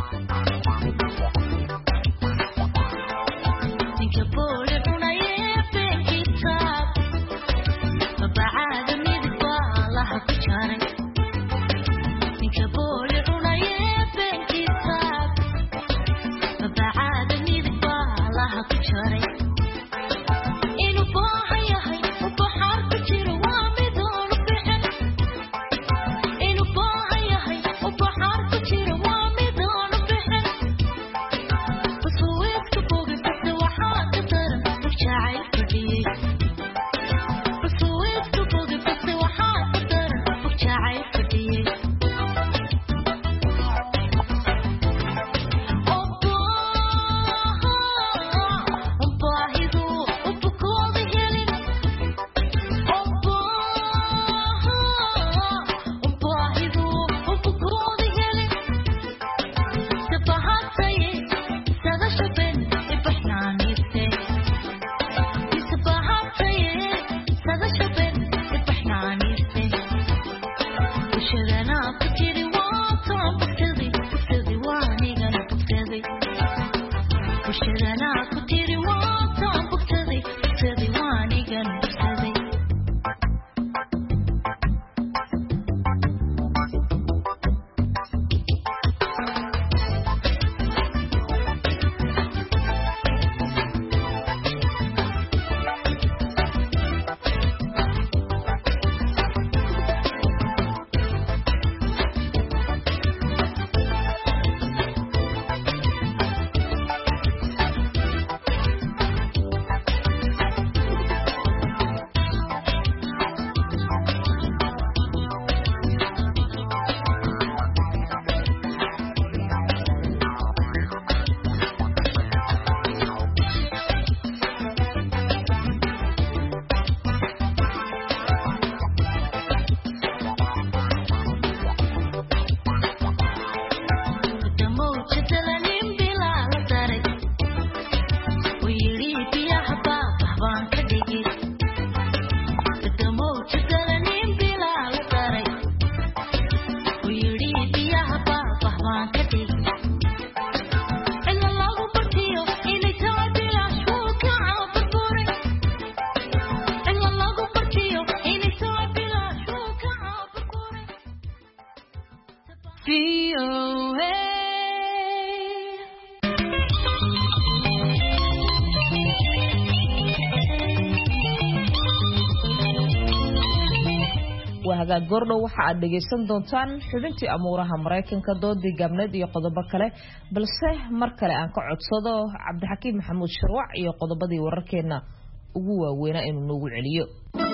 Speaker 1: hagaag goordhow waxa aad dhegaysan doontaan xubintii amuuraha Mareykanka doodii gabnad iyo qodobo kale balse mar kale aan ka codsado Cabdixakiim Maxamuud Sharwac iyo qodobadii wararkeena ugu waaweyn inuu noogu celiyo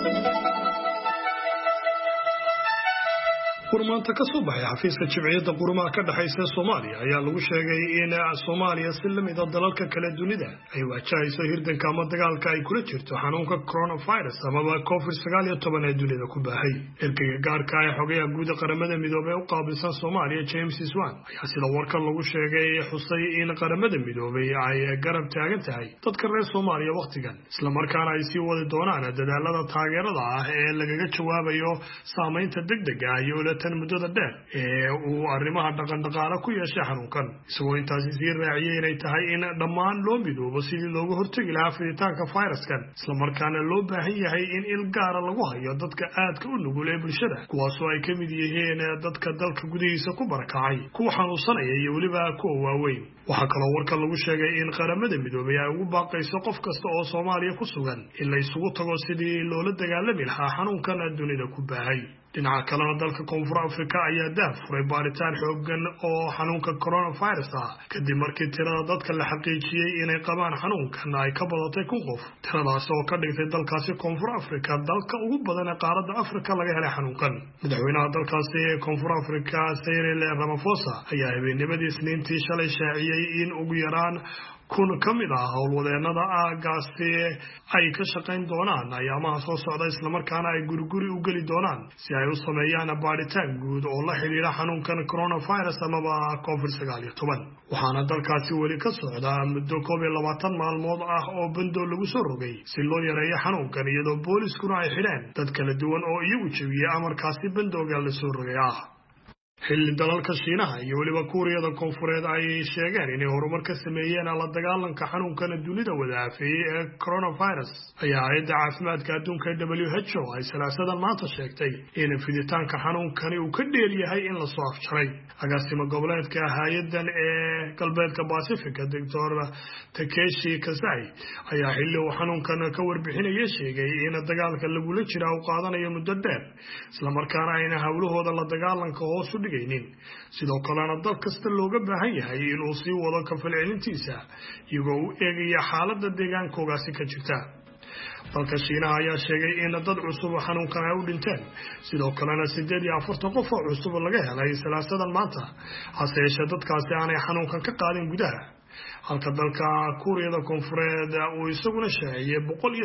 Speaker 5: Furmaanta ka soo baxay xafiiska jimciyadda qurumaha ka dhaxaysa Soomaaliya ayaa lagu sheegay in Soomaaliya si lamid ah dalalka kala dunida ay wajahayso hirdanka ama dagaalka ay kula jirto xanuunka coronavirus ama COVID-19 ee dunida ku baahay. Erkayga gaarka ah xogayaha guud ee qaramada midoobay u qaabilsan Soomaaliya James Swan ayaa sida warkan lagu sheegay xusay in qaramada midoobay ay garab taagan tahay dadka reer Soomaaliya waqtigan isla markaana ay sii wadi doonaan dadaalada taageerada ah ee lagaga jawaabayo saameynta degdega ah iyo tan muddada dheer ee uu arrimaha dhaqan-dhaqaale ku yeeshay xanuunkan isagoo intaasi sii raaciyay inay tahay in dhammaan loo midoobo sidii looga hortagi lahaa fiditaanka fayraskan isla markaana loo baahan yahay in il gaara lagu hayo dadka aadka u nugul ee bulshada kuwaasoo ay ka mid yihiin dadka dalka gudihiisa ku barakacay kuwa xanuunsanaya iyo weliba kuwa waaweyn. waxaa kaloo warkan lagu sheegay in qaramada midoobay ay ugu baaqayso qof kasta oo Soomaaliya ku sugan in la isugu tago sidii loola dagaalami lahaa xanuunkan dunida ku baahay. dhinaca kalena dalka Koonfur Afrika ayaa daahfuray baaritaan xooggan oo xanuunka coronavirus ah kadib markii tirada dadka la xaqiijiyay inay qabaan xanuunkan ay ka badatay 1,000 qof. tiradaas oo ka dhigtay dalkaasi Koonfur Afrika dalka ugu badan ee qaaradda Afrika laga helay xanuunkan. madaxweynaha dalkaasi ee Koonfur Afrika Cyril Ramaphosa ayaa habeennimadii Isniintii shalay shaaciyay in ugu yaraan 1,000 ka mid ah howlwadeenada aagaasi ay ka shaqayn doonaan ayaamaha soo socda isla markaana ay guri u geli doonaan si ay u sameeyaan baaritaan guud oo la xiriira xanuunkan coronavirus ama COVID-19. waxaana dalkaasi weli ka socda muddo 12 maalmood ah oo bando lagu soo rogay si loo yareeyo xanuunkan iyadoo booliskuna ay xidheen dad kala duwan oo iyagu jabiyay amarkaasi bandooga la soo rogay ah. xilli dalalka Shiinaha iyo waliba Kuuriyada Koonfureed ay sheegeen inay horumar ka sameeyeen la dagaalanka xanuunkan dunida wadaafay ee coronavirus ayaa hay'adda caafimaadka adduunka WHO ay salaasadan maanta sheegtay in fiditaanka xanuunkani uu ka dheer yahay in la soo afjaray. agaasima goboleedka hay'adan ee galbeedka Pacific Dr. Takeshi Kasai ayaa xilli uu xanuunkan ka warbixinayay sheegay in dagaalka lagula jiro uu qaadanayo muddo dheer isla markaana ayna hawlahooda la dagaalanka hoos u dhigaynin sidoo kalena dal kasta looga baahan yahay inuu sii wado ka falcelintiisa iyagoo u eegaya xaaladda deegaankoogaasi ka jirta. dalka Shiinaha ayaa sheegay in dad cusub xanuunkan ay u dhinteen sidoo kalena 48 qof oo cusub laga helay salaasadan maanta hase yeeshee dadkaasi aanay xanuunkan ka qaadin gudaha halka dalka Kuuriyada Koonfureed uu isaguna sheegay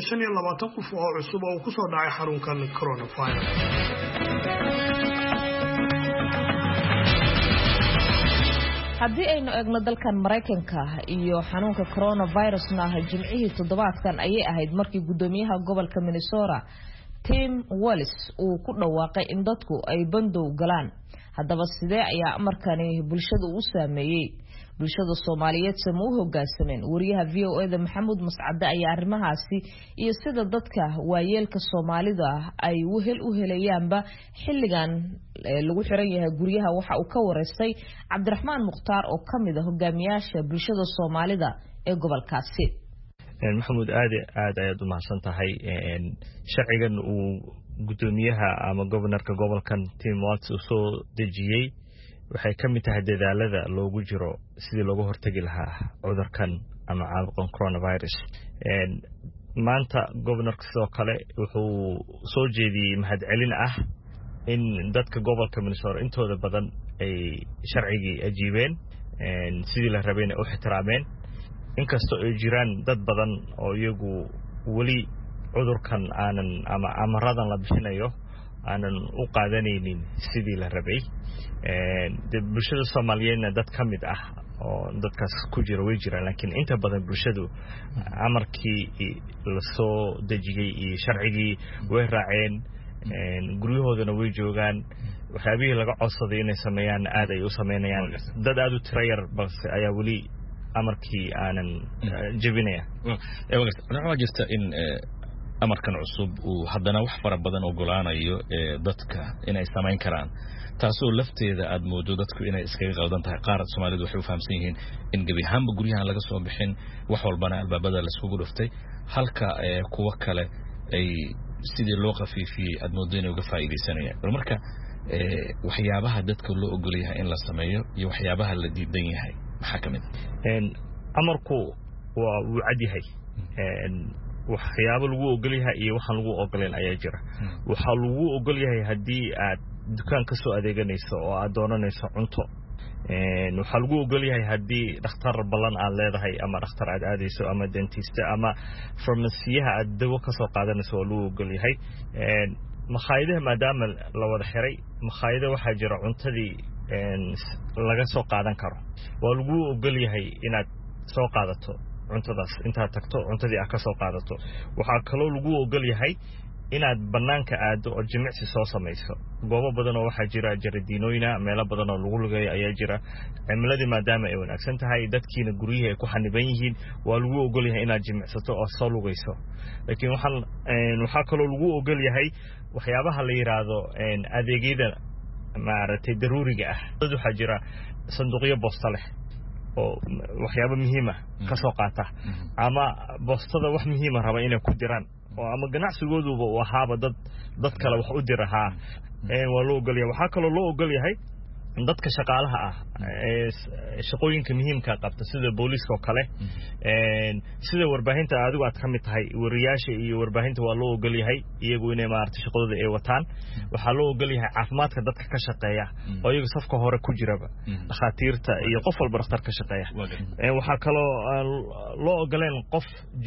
Speaker 5: 125 qof oo cusub oo ku soo dhacay xanuunkan coronavirus.
Speaker 1: haddii aynu eegno dalkan Mareykanka iyo xanuunka coronavirusna jimcihii toddobaadkan ayay ahayd markii gudoomiyaha gobolka Minnesota Tim Walz uu ku dhawaaqay in dadku ay bandow galaan. haddaba sidee ayaa amarkani bulshada u saameeyay bulshada Soomaaliyeed sama u hoggaansameen? wariyaha VOA Maxamuud Mascade ayaa arrimahaasi iyo sida dadka waayeelka Soomaalida ay u helayaanba xilligan lagu xiran yahay guryaha waxa uu ka wareystay Cabdiraxmaan Mukhtaar oo kamid ah hogaamiyaasha bulshada Soomaalida ee gobolkaasi.
Speaker 12: maxamuud aad ayaad u mahadsan tahay. sharcigan uu gudoomiyaha ama gobornarka gobolkan Tim Walz soo dejiyay waxay ka mid tahay dadaalada loogu jiro sidii looga hortagi lahaa cudurkan ama caabuqan coronavirus. maanta gobornarka sidoo kale wuxuu soo jeediyay mahadcelin ah in dadka gobolka Minnesota intooda badan ay sharcigii ajiibeen sidii la rabay inay u ixtiraameen inkastoo ay jiraan dad badan oo iyagu weli cudurkan aanan ama amaradan la bixinayo aanan u qaadanaynin sidii la rabay. bulshada Soomaaliyeedna dad ka mid ah oo dadkaas ku jira way jiraan laakiin inta badan bulshadu amarkii la soo dejiyay iyo sharcigii way raaceen guryahoodana way joogaan waxyaabihii laga codsaday inay sameeyaan aad ay u sameynayaan. dad aad u tiro yar balse ayaa weli amarkii aanan jabinaya.
Speaker 13: waxaa jirta in amarkan cusub uu haddana wax fara badan ogolaanayo dadka inay samayn karaan taasoo lafteeda aad moodo dadku inay iskaga qaldan tahay. qaar Soomaalidu waxay u fahamsan yihiin in gabi ahaanba guryahan laga soo bixin wax walbana albaabada la iskugu dhuftay halka kuwa kale ay sidii loo qafiifiyey aad moodo inay uga faa'iidaysanayaan bal marka waxyaabaha dadka loo ogol yahay in la sameeyo iyo waxyaabaha la diidan yahay maxaa ka mid
Speaker 12: amarku waa uu cad yahay waxyaabo lagu ogol yahay iyo waxaan lagu ogoleen ayaa jira waxaa lagu ogol yahay haddii aad dukaan ka soo adeeganayso oo aad doonanayso cunto waxaa lagu ogol yahay haddii dhakhtar ballan aad leedahay ama dhakhtar aad aadayso ama dentist ama farmasiyaha aad dawo ka soo qaadanayso waa lagu ogol yahay makhaayadaha maadaama la wada xiray makhaayada waxaa jira cuntadii laga soo qaadan karo waa lagu ogol yahay inaad soo qaadato cuntadaas intaad tagto cuntadii aad ka soo qaadato waxaa kaloo lagu ogol yahay inaad banaanka aado oo jimicsi soo samayso goobo badan oo waxaa jira jardiinooyina meelo badan oo lagu lugeeyo ayaa jira cimiladii maadaama ay wanaagsan tahay dadkiina guryaha ay ku xaniban yihiin waa lagu ogol yahay inaad jimicsato oo soo lugayso laakiin waxaa kaloo lagu ogol yahay waxyaabaha la yiraahdo adeegyada maaragtay daruuriga ah dad waxaa jira sanduuqyo boosta leh oo waxyaabo muhiim ah ka soo qaata ama boostada wax muhiim ah raba inay ku diraan oo ama ganacsigooduba uu ahaaba dad kale wax u dirahaa waa loo ogol yahay waxaa kaloo loo ogol yahay dadka shaqaalaha ah shaqooyinka muhiimka qabta sida booliska oo kale sida warbaahinta adigu aad ka mid tahay wariyaasha iyo warbaahinta waa loo ogol yahay iyagu inay maaragtay shaqadooda ay wataan waxaa loo ogol yahay caafimaadka dadka ka shaqeeya oo iyagu safka hore ku jiraba dhakhaatiirta iyo qof walba dhakhtar ka shaqeeya waxaa kaloo loo ogoleen qof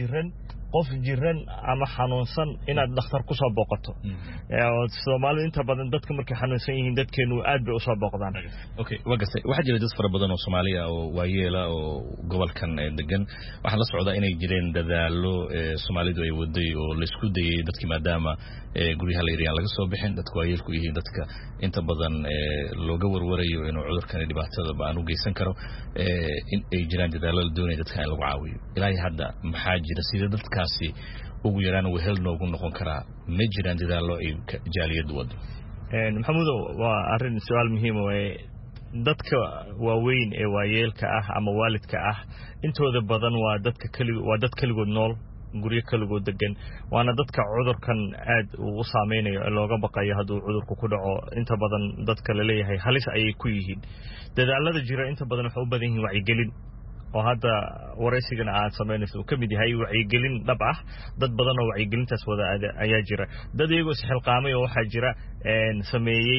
Speaker 12: jiran ama xanuunsan inaad dhakhtar ku soo booqato Soomaalidu inta badan dadka markay xanuunsan yihiin dadkeenu aad bay u soo booqdaan
Speaker 13: waxa jira dad fara badan oo Soomaaliya oo waayeela oo gobolkan degan waxa la socda inay jireen dadaalo Soomaalidu ay waday oo la isku dayay dadkii maadaama guryaha la yiraan laga soo bixin dadku waayeelku yihiin dadka inta badan looga warwarayo inuu cudurkan dhibaatada baan u geysan karo in ay jiraan dadaalo la doonayo dadka in lagu caawiyo ilaahay hadda maxaa jira sida dadkaasi ugu yaraan wehel noogu noqon karaa ma jiraan dadaalo ay jaaliyad wado
Speaker 12: maxamuud waa arin su'aal muhiim ah dadka waaweyn ee waayeelka ah ama waalidka ah intooda badan waa dad kaligood nool guryo kaligood degan waana dadka cudurkan aad u saameynayo looga baqayo hadduu cudurku ku dhaco inta badan dadka la leeyahay halis ayay ku yihiin dadaalada jira inta badan waxa u badan yihiin wacyigelin oo hadda waraysigan aad sameynayso ka mid yahay wacyigelin dhab ah dad badan oo wacyigelintaas wada ayaa jira dad iyagoo isxilqaamay oo waxaa jira sameeyey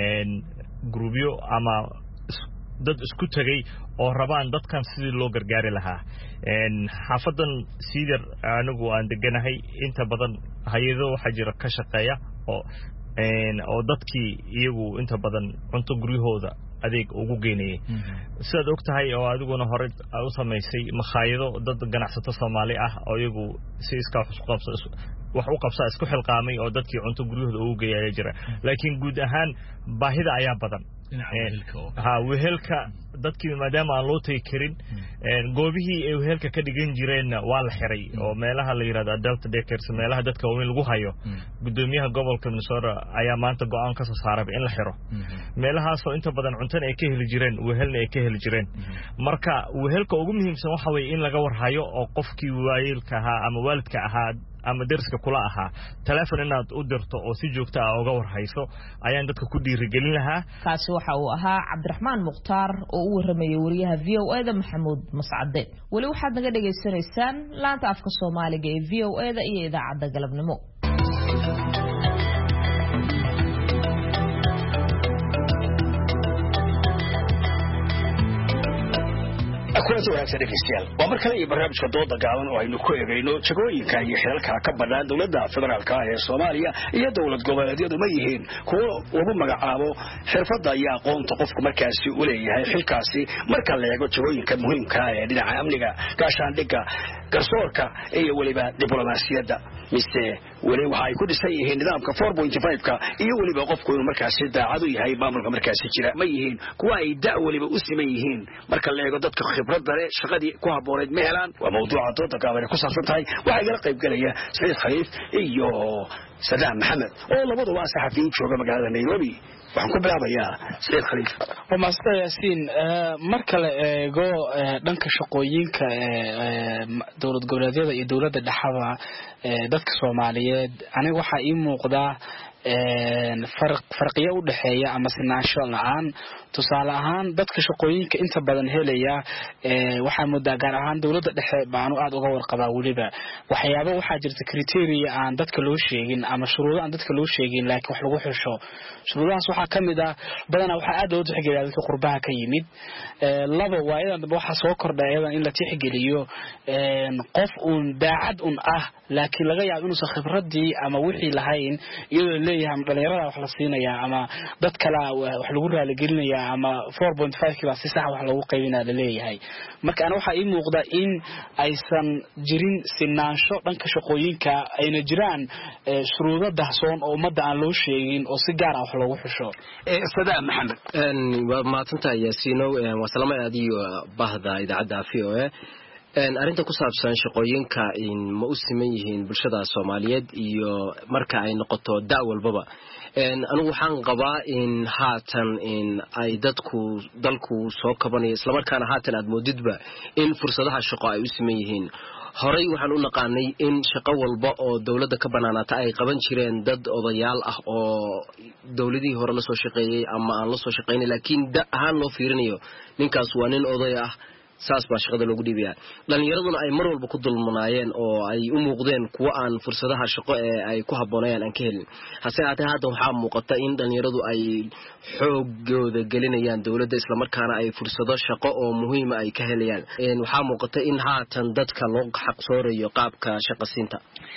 Speaker 12: grubyo ama dad isku tagay oo rabaan dadkan sidii loo gargaari lahaa xaafadan Siidar anigu aan deganahay inta badan hay'ado waxaa jira ka shaqeeya oo dadkii iyagu inta badan cunto guryahooda adeeg ugu geenayay sidaad og tahay oo adiguna hore u samaysay makhaayado dad ganacsato Soomaali ah oo iyagu si iska wax u qabsa isku xilqaamay oo dadkii cunto guryahooda ugu geeyay jira laakiin guud ahaan baahida ayaa badan wehelka dadkii maadaama aan loo tagi karin goobihii ay wehelka ka dhigan jireen waa la xiray oo meelaha la yiraahdo adult daycare meelaha dadka waaweyn lagu hayo gudoomiyaha gobolka Minnesota ayaa maanta go'aan ka soo saaray in la xiro meelahaas oo inta badan cuntada ay ka heli jireen wehelna ay ka heli jireen marka wehelka ugu muhiimsan waxa weeye in laga warhayo oo qofkii waayeelka ahaa ama waalidka ahaa ama darska kula ahaa telefoon inaad u dirto oo si joogto ah uga warhayso ayaan dadka ku dhiirigelin lahaa
Speaker 1: kaasi waxa uu ahaa Cabdiraxmaan Muqtaar oo u waramayay wariyaha VOA-da Maxamuud Mascade wali waxaad naga dhageysanaysaan laanta afka Soomaaliga ee VOA-da iyo idaacadda galabnimo
Speaker 14: kulanti wanaagsan dhegeystayaal waa mar kale iyo barnaamijka dooda gaaban oo aynu ku eegayno jagooyinka iyo xilalka ka banaan dowladda federaalka ah ee Soomaaliya iyo dowlad goboleedyadu ma yihiin kuwo lagu magacaabo xirfadda iyo aqoonta qofku markaasi u leeyahay xilkaasi marka la eego jagooyinka muhiimka ah ee dhinaca amniga gaashaandhigga garsoorka iyo waliba diblomaasiyadda mise wali waxa ay ku dhisan yihiin nidaamka 4.5ka iyo waliba qofku inuu markaasi daacad u yahay maamulka markaasi jira ma yihiin kuwa ay da waliba u siman yihiin marka la eego dadka khibradda leh shaqadii ku habooneed meelan waa mawduuca dooda gaaban ku saabsan tahay waxa igala qayb galaya Saciid Khaliif iyo Sadaam Maxamed oo labaduba saxafiyiin jooga magaalada Nairobi waxaan ku bilaabayaa Said Khaliif
Speaker 15: وماستر ياسين marka la eego dhanka shaqooyinka dawlad goboleedyada iyo dawladda dhaxaba dadka Soomaaliyeed aniga waxa ii muuqda farqiyo u dhaxeeya ama sinaansho la'aan tusaale ahaan dadka shaqooyinka inta badan helaya waxa muddo gaar ahaan dawladda dhexe baan aad uga warqabaa waliba waxyaabo waxa jirta criteria aan dadka loo sheegin ama shuruudo aan dadka loo sheegin laakiin wax lagu xusho shuruudahaas waxa kamid ah badana waxa aad loo tixgeliyaa dadka qurbaha ka yimid laba waayadan waxa soo kordhay in la tixgeliyo qof uun daacad un ah laakiin laga yaabo inuu khibradii ama wixii lahayn iyadoo leeyahay dhalinyarada wax la siinaya ama dad kale wax lagu raali gelinaya ama 4.5 kiba si sax wax lagu qaybinaa leeyahay marka ana waxa ii muuqda in aysan jirin sinaansho dhanka shaqooyinka ayna jiraan shuruudo dahsoon oo umada aan loo sheegin oo si gaar ah wax lagu xusho
Speaker 14: Sadaam Maxamed
Speaker 16: waa maadsantahay Yaasiino waa salaamaadiyo bahda idaacada VOA arinta ku saabsan shaqooyinka in ma u siman yihiin bulshada Soomaaliyeed iyo marka ay noqoto da' walbaba anigu waxaan qabaa in haatan in ay dalku soo kabanayo isla markaana haatan aad moodidba in fursadaha shaqo ay u siman yihiin horay waxaan u naqaanay in shaqo walba oo dawladda ka banaanaata ay qaban jireen dad odayaal ah oo dawladii hore la soo shaqeeyay ama aan la soo shaqeynay laakiin ahaan loo fiirinayo ninkaas waa nin oday ah saas baa shaqada loogu dhiibaya dhalinyaraduna ay mar walba ku dulmanaayeen oo ay u muuqdeen kuwa aan fursadaha shaqo ee ay ku haboonayaan aan ka helin hase ahaatee hadda waxaa muuqata in dhalinyaradu ay xoogooda gelinayaan dawladda isla markaana ay fursado shaqo oo muhiim ay ka helayaan waxaa muuqata in haatan dadka loo xaqsoorayo qaabka shaqasiinta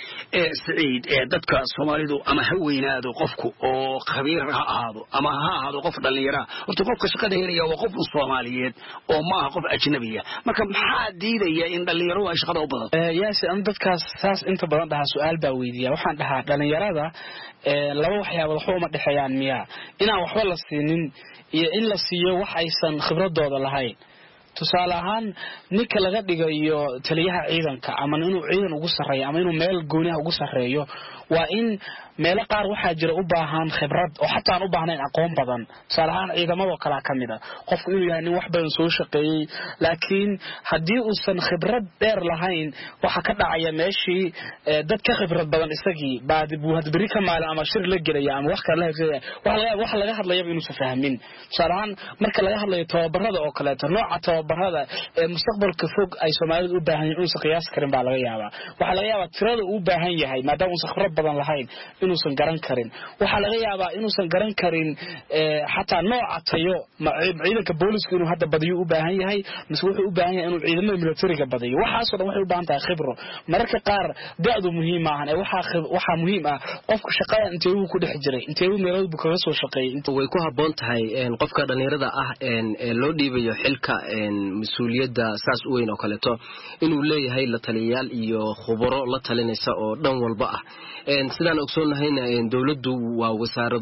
Speaker 14: Said dadka Soomaalidu ama ha weynaado qofku oo khabiir ha ahaado ama ha ahaado qof dhalinyaro horta qofka shaqada helaya waa qof Soomaaliyeed oo ma aha qof ajnabi ah marka maxaa diidaya in dhalinyaro ay shaqada u badan
Speaker 15: yaasi aan dadkaas saas inta badan dhaha su'aal baa weydiiya waxaan dhahaa dhalinyarada laba waxyaabo waxa uma dhaxayaan miya inaan waxba la siinin iyo in la siiyo wax aysan khibradooda lahayn tusaale ahaan ninka laga dhigayo taliyaha ciidanka ama inuu ciidan ugu sareeyo ama inuu meel gooni ah ugu sareeyo waa in meel qaar waxa jira u baahan khibrad oo xataa aan u baahnayn aqoon badan tusaale ahaan ciidamada kala kamida qofku inuu yahay nin wax badan soo shaqeeyay laakiin hadii uusan khibrad dheer lahayn waxa ka dhacaya meeshii dad ka khibrad badan isagii baadi buu had bari ka maal ama shir la gelaya ama wax kale wax laga hadlayo inuu fahmin tusaale ahaan marka laga hadlayo tababarada oo kale nooca tababarada mustaqbalka fog ay Soomaalidu u baahan yihiin qiyaas karin baa laga yaabaa waxa laga yaabaa tirada uu baahan yahay maadaama uu khibrad badan lahayn inuusan garan karin waxa laga yaabaa inuusan garan karin xataa nooca tayo ciidanka booliska inuu hadda badiyo u baahan yahay mise wuxuu u baahan yahay inuu ciidamada militariga badiyo waxaas oo dhan waxay u baahan tahay khibro mararka qaar da'du muhiim ah waxa muhiim ah qofka shaqada intee uu ku dhex jiray intee uu meelo buu kaga soo shaqeeyay
Speaker 16: way ku haboon tahay qofka dhalinyarada ah ee loo dhiibayo xilka mas'uuliyadda saas u weyn oo kaleeto inuu leeyahay la taliyayaal iyo khubaro la talinaysa oo dhan walba ah sidaan ogsoonahay dawladdu waa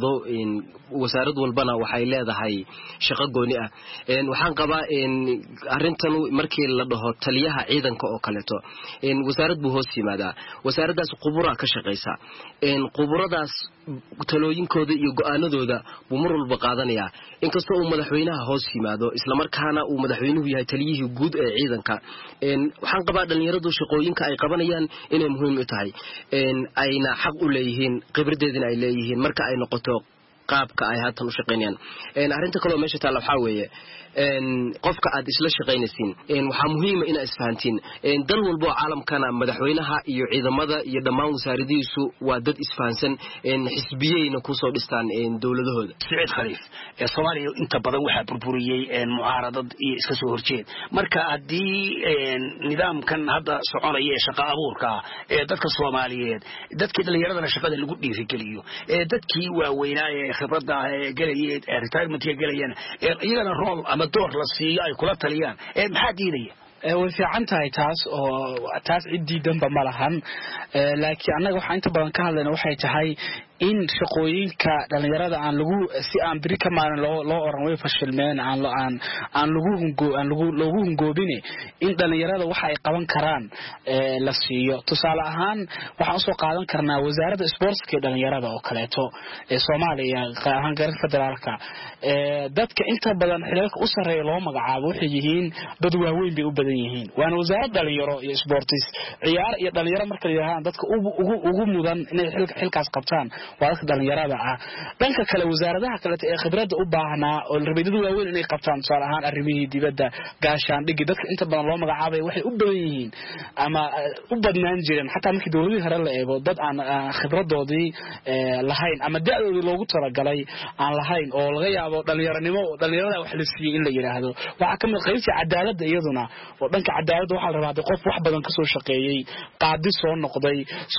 Speaker 16: wasaarad walbana waxay leedahay shaqo gooni ah waxaan qabaa arintan markii la dhaho taliyaha ciidanka oo kaleeto wasaarad buu hoos yimaadaa wasaaraddaas khubura ka shaqeysa khuburadaas talooyinkooda iyo go'aanadooda buu mar walba qaadanayaa inkastoo uu madaxweynaha hoos yimaado isla markaana uu madaxweynuhu yahay taliyihii guud ee ciidanka waxaan qabaa dhalinyaradu shaqooyinka ay qabanayaan inay muhiim u tahay ayna xaq u leeyihiin khibradeedina ay leeyihiin marka ay noqoto qaabka ay haatan u shaqeynayaan arinta kale oo meesha taala waxa weeye qofka aad isla shaqeynaysiin waxa muhiim ah in aad isfahantiin dal walba oo caalamkana madaxweynaha iyo ciidamada iyo dhammaan wasaaradiisu waa dad isfahansan xisbiyeyna ku soo dhistaan dawladahooda
Speaker 14: Said Khaliif Soomaaliya inta badan waxa burburiyay mucaaradad iyo iska soo horjeed marka hadii nidaamkan hadda soconaya shaqo abuurka ee dadka Soomaaliyeed dadkii dhalinyarada shaqada lagu dhiirigeliyo dadkii waaweynaa ee khibradda galayay retirement galayeen iyagana rol ama door la siiyo ay kula taliyaan maxaa diidaya
Speaker 15: way fiican tahay taas oo taas cidii danba ma lahan laakiin anaga waxa inta badan ka hadlayna waxay tahay in shaqooyinka dhalinyarada aan lagu si aan biri ka maalin loo oran way fashilmeen aan lagu hungoobin in dhalinyarada waxa ay qaban karaan la siiyo tusaale ahaan waxaan soo qaadan karnaa wasaaradda sportska dhalinyarada oo kaleeto ee Soomaaliya qaahan gaar federaalka dadka inta badan xilalka u sareeyo loo magacaabo waxay yihiin dad waaweyn bay u badan yihiin waana wasaaradda dhalinyaro iyo sports ciyaar iyo dhalinyaro marka la yiraahdo dadka ugu mudan inay xilkaas qabtaan waa dadka dhalinyarada ah dhanka kale wasaaradaha kale ee khibradda u baahnaa oo rabidadu waaweyn inay qabtaan tusaale ahaan arrimihii dibadda gaashaan dhigi dadka inta badan loo magacaabay waxay u badan yihiin ama u badnaan jireen xataa markii dawladii hore la eego dad aan khibradoodii lahayn ama da'doodii loogu talagalay aan lahayn oo laga yaabo dhalinyarada wax la siiyay in la yiraahdo waxa ka mid qaybta cadaaladda iyaduna oo dhanka cadaaladda waxa la rabaa qof wax badan ka soo shaqeeyay qaadi soo noqday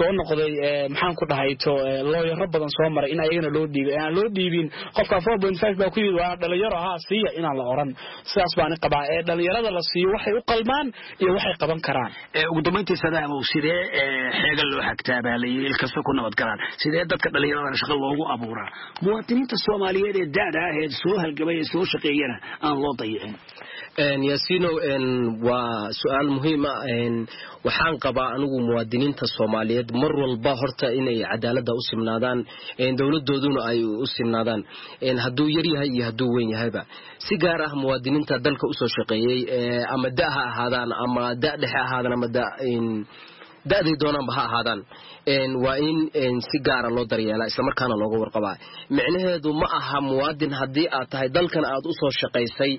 Speaker 15: maxaan ku dhahayto lawyer badan soo maray in ayagana loo dhiibay aan loo dhiibin qofka 4.5 baa ku yiri waa dhalinyaro siiya inaan la oran sidaas baan qabaa ee dhalinyarada la siiyo waxay u qalmaan iyo waxay qaban karaan
Speaker 14: ugu dambeyntii sadaama uu sidee xeegal loo xagtaabaa la yiri ilkasta ku nabad galaan sidee dadka dhalinyarada shaqo loogu abuuraa muwaadiniinta Soomaaliyeed ee daada ah ee soo halgamay ee soo shaqeeyana aan loo dayicin
Speaker 16: yaasino waa su'aal muhiim ah waxaan qabaa anigu muwaadiniinta Soomaaliyeed mar walba horta inay cadaaladda u simnaadaan dawladooduna ay u simnaadaan hadduu yar yahay iyo hadduu weyn yahayba si gaar ah muwaadiniinta dalka u soo shaqeeyay ama da'ha ahaadaan ama da'dhexe ahaadaan ama da'day doonaanba ha ahaadaan waa in si gaara loo daryeelaa isla markaana looga warqabaa micnaheedu ma aha muwaadin haddii aad tahay dalkan aad u soo shaqaysay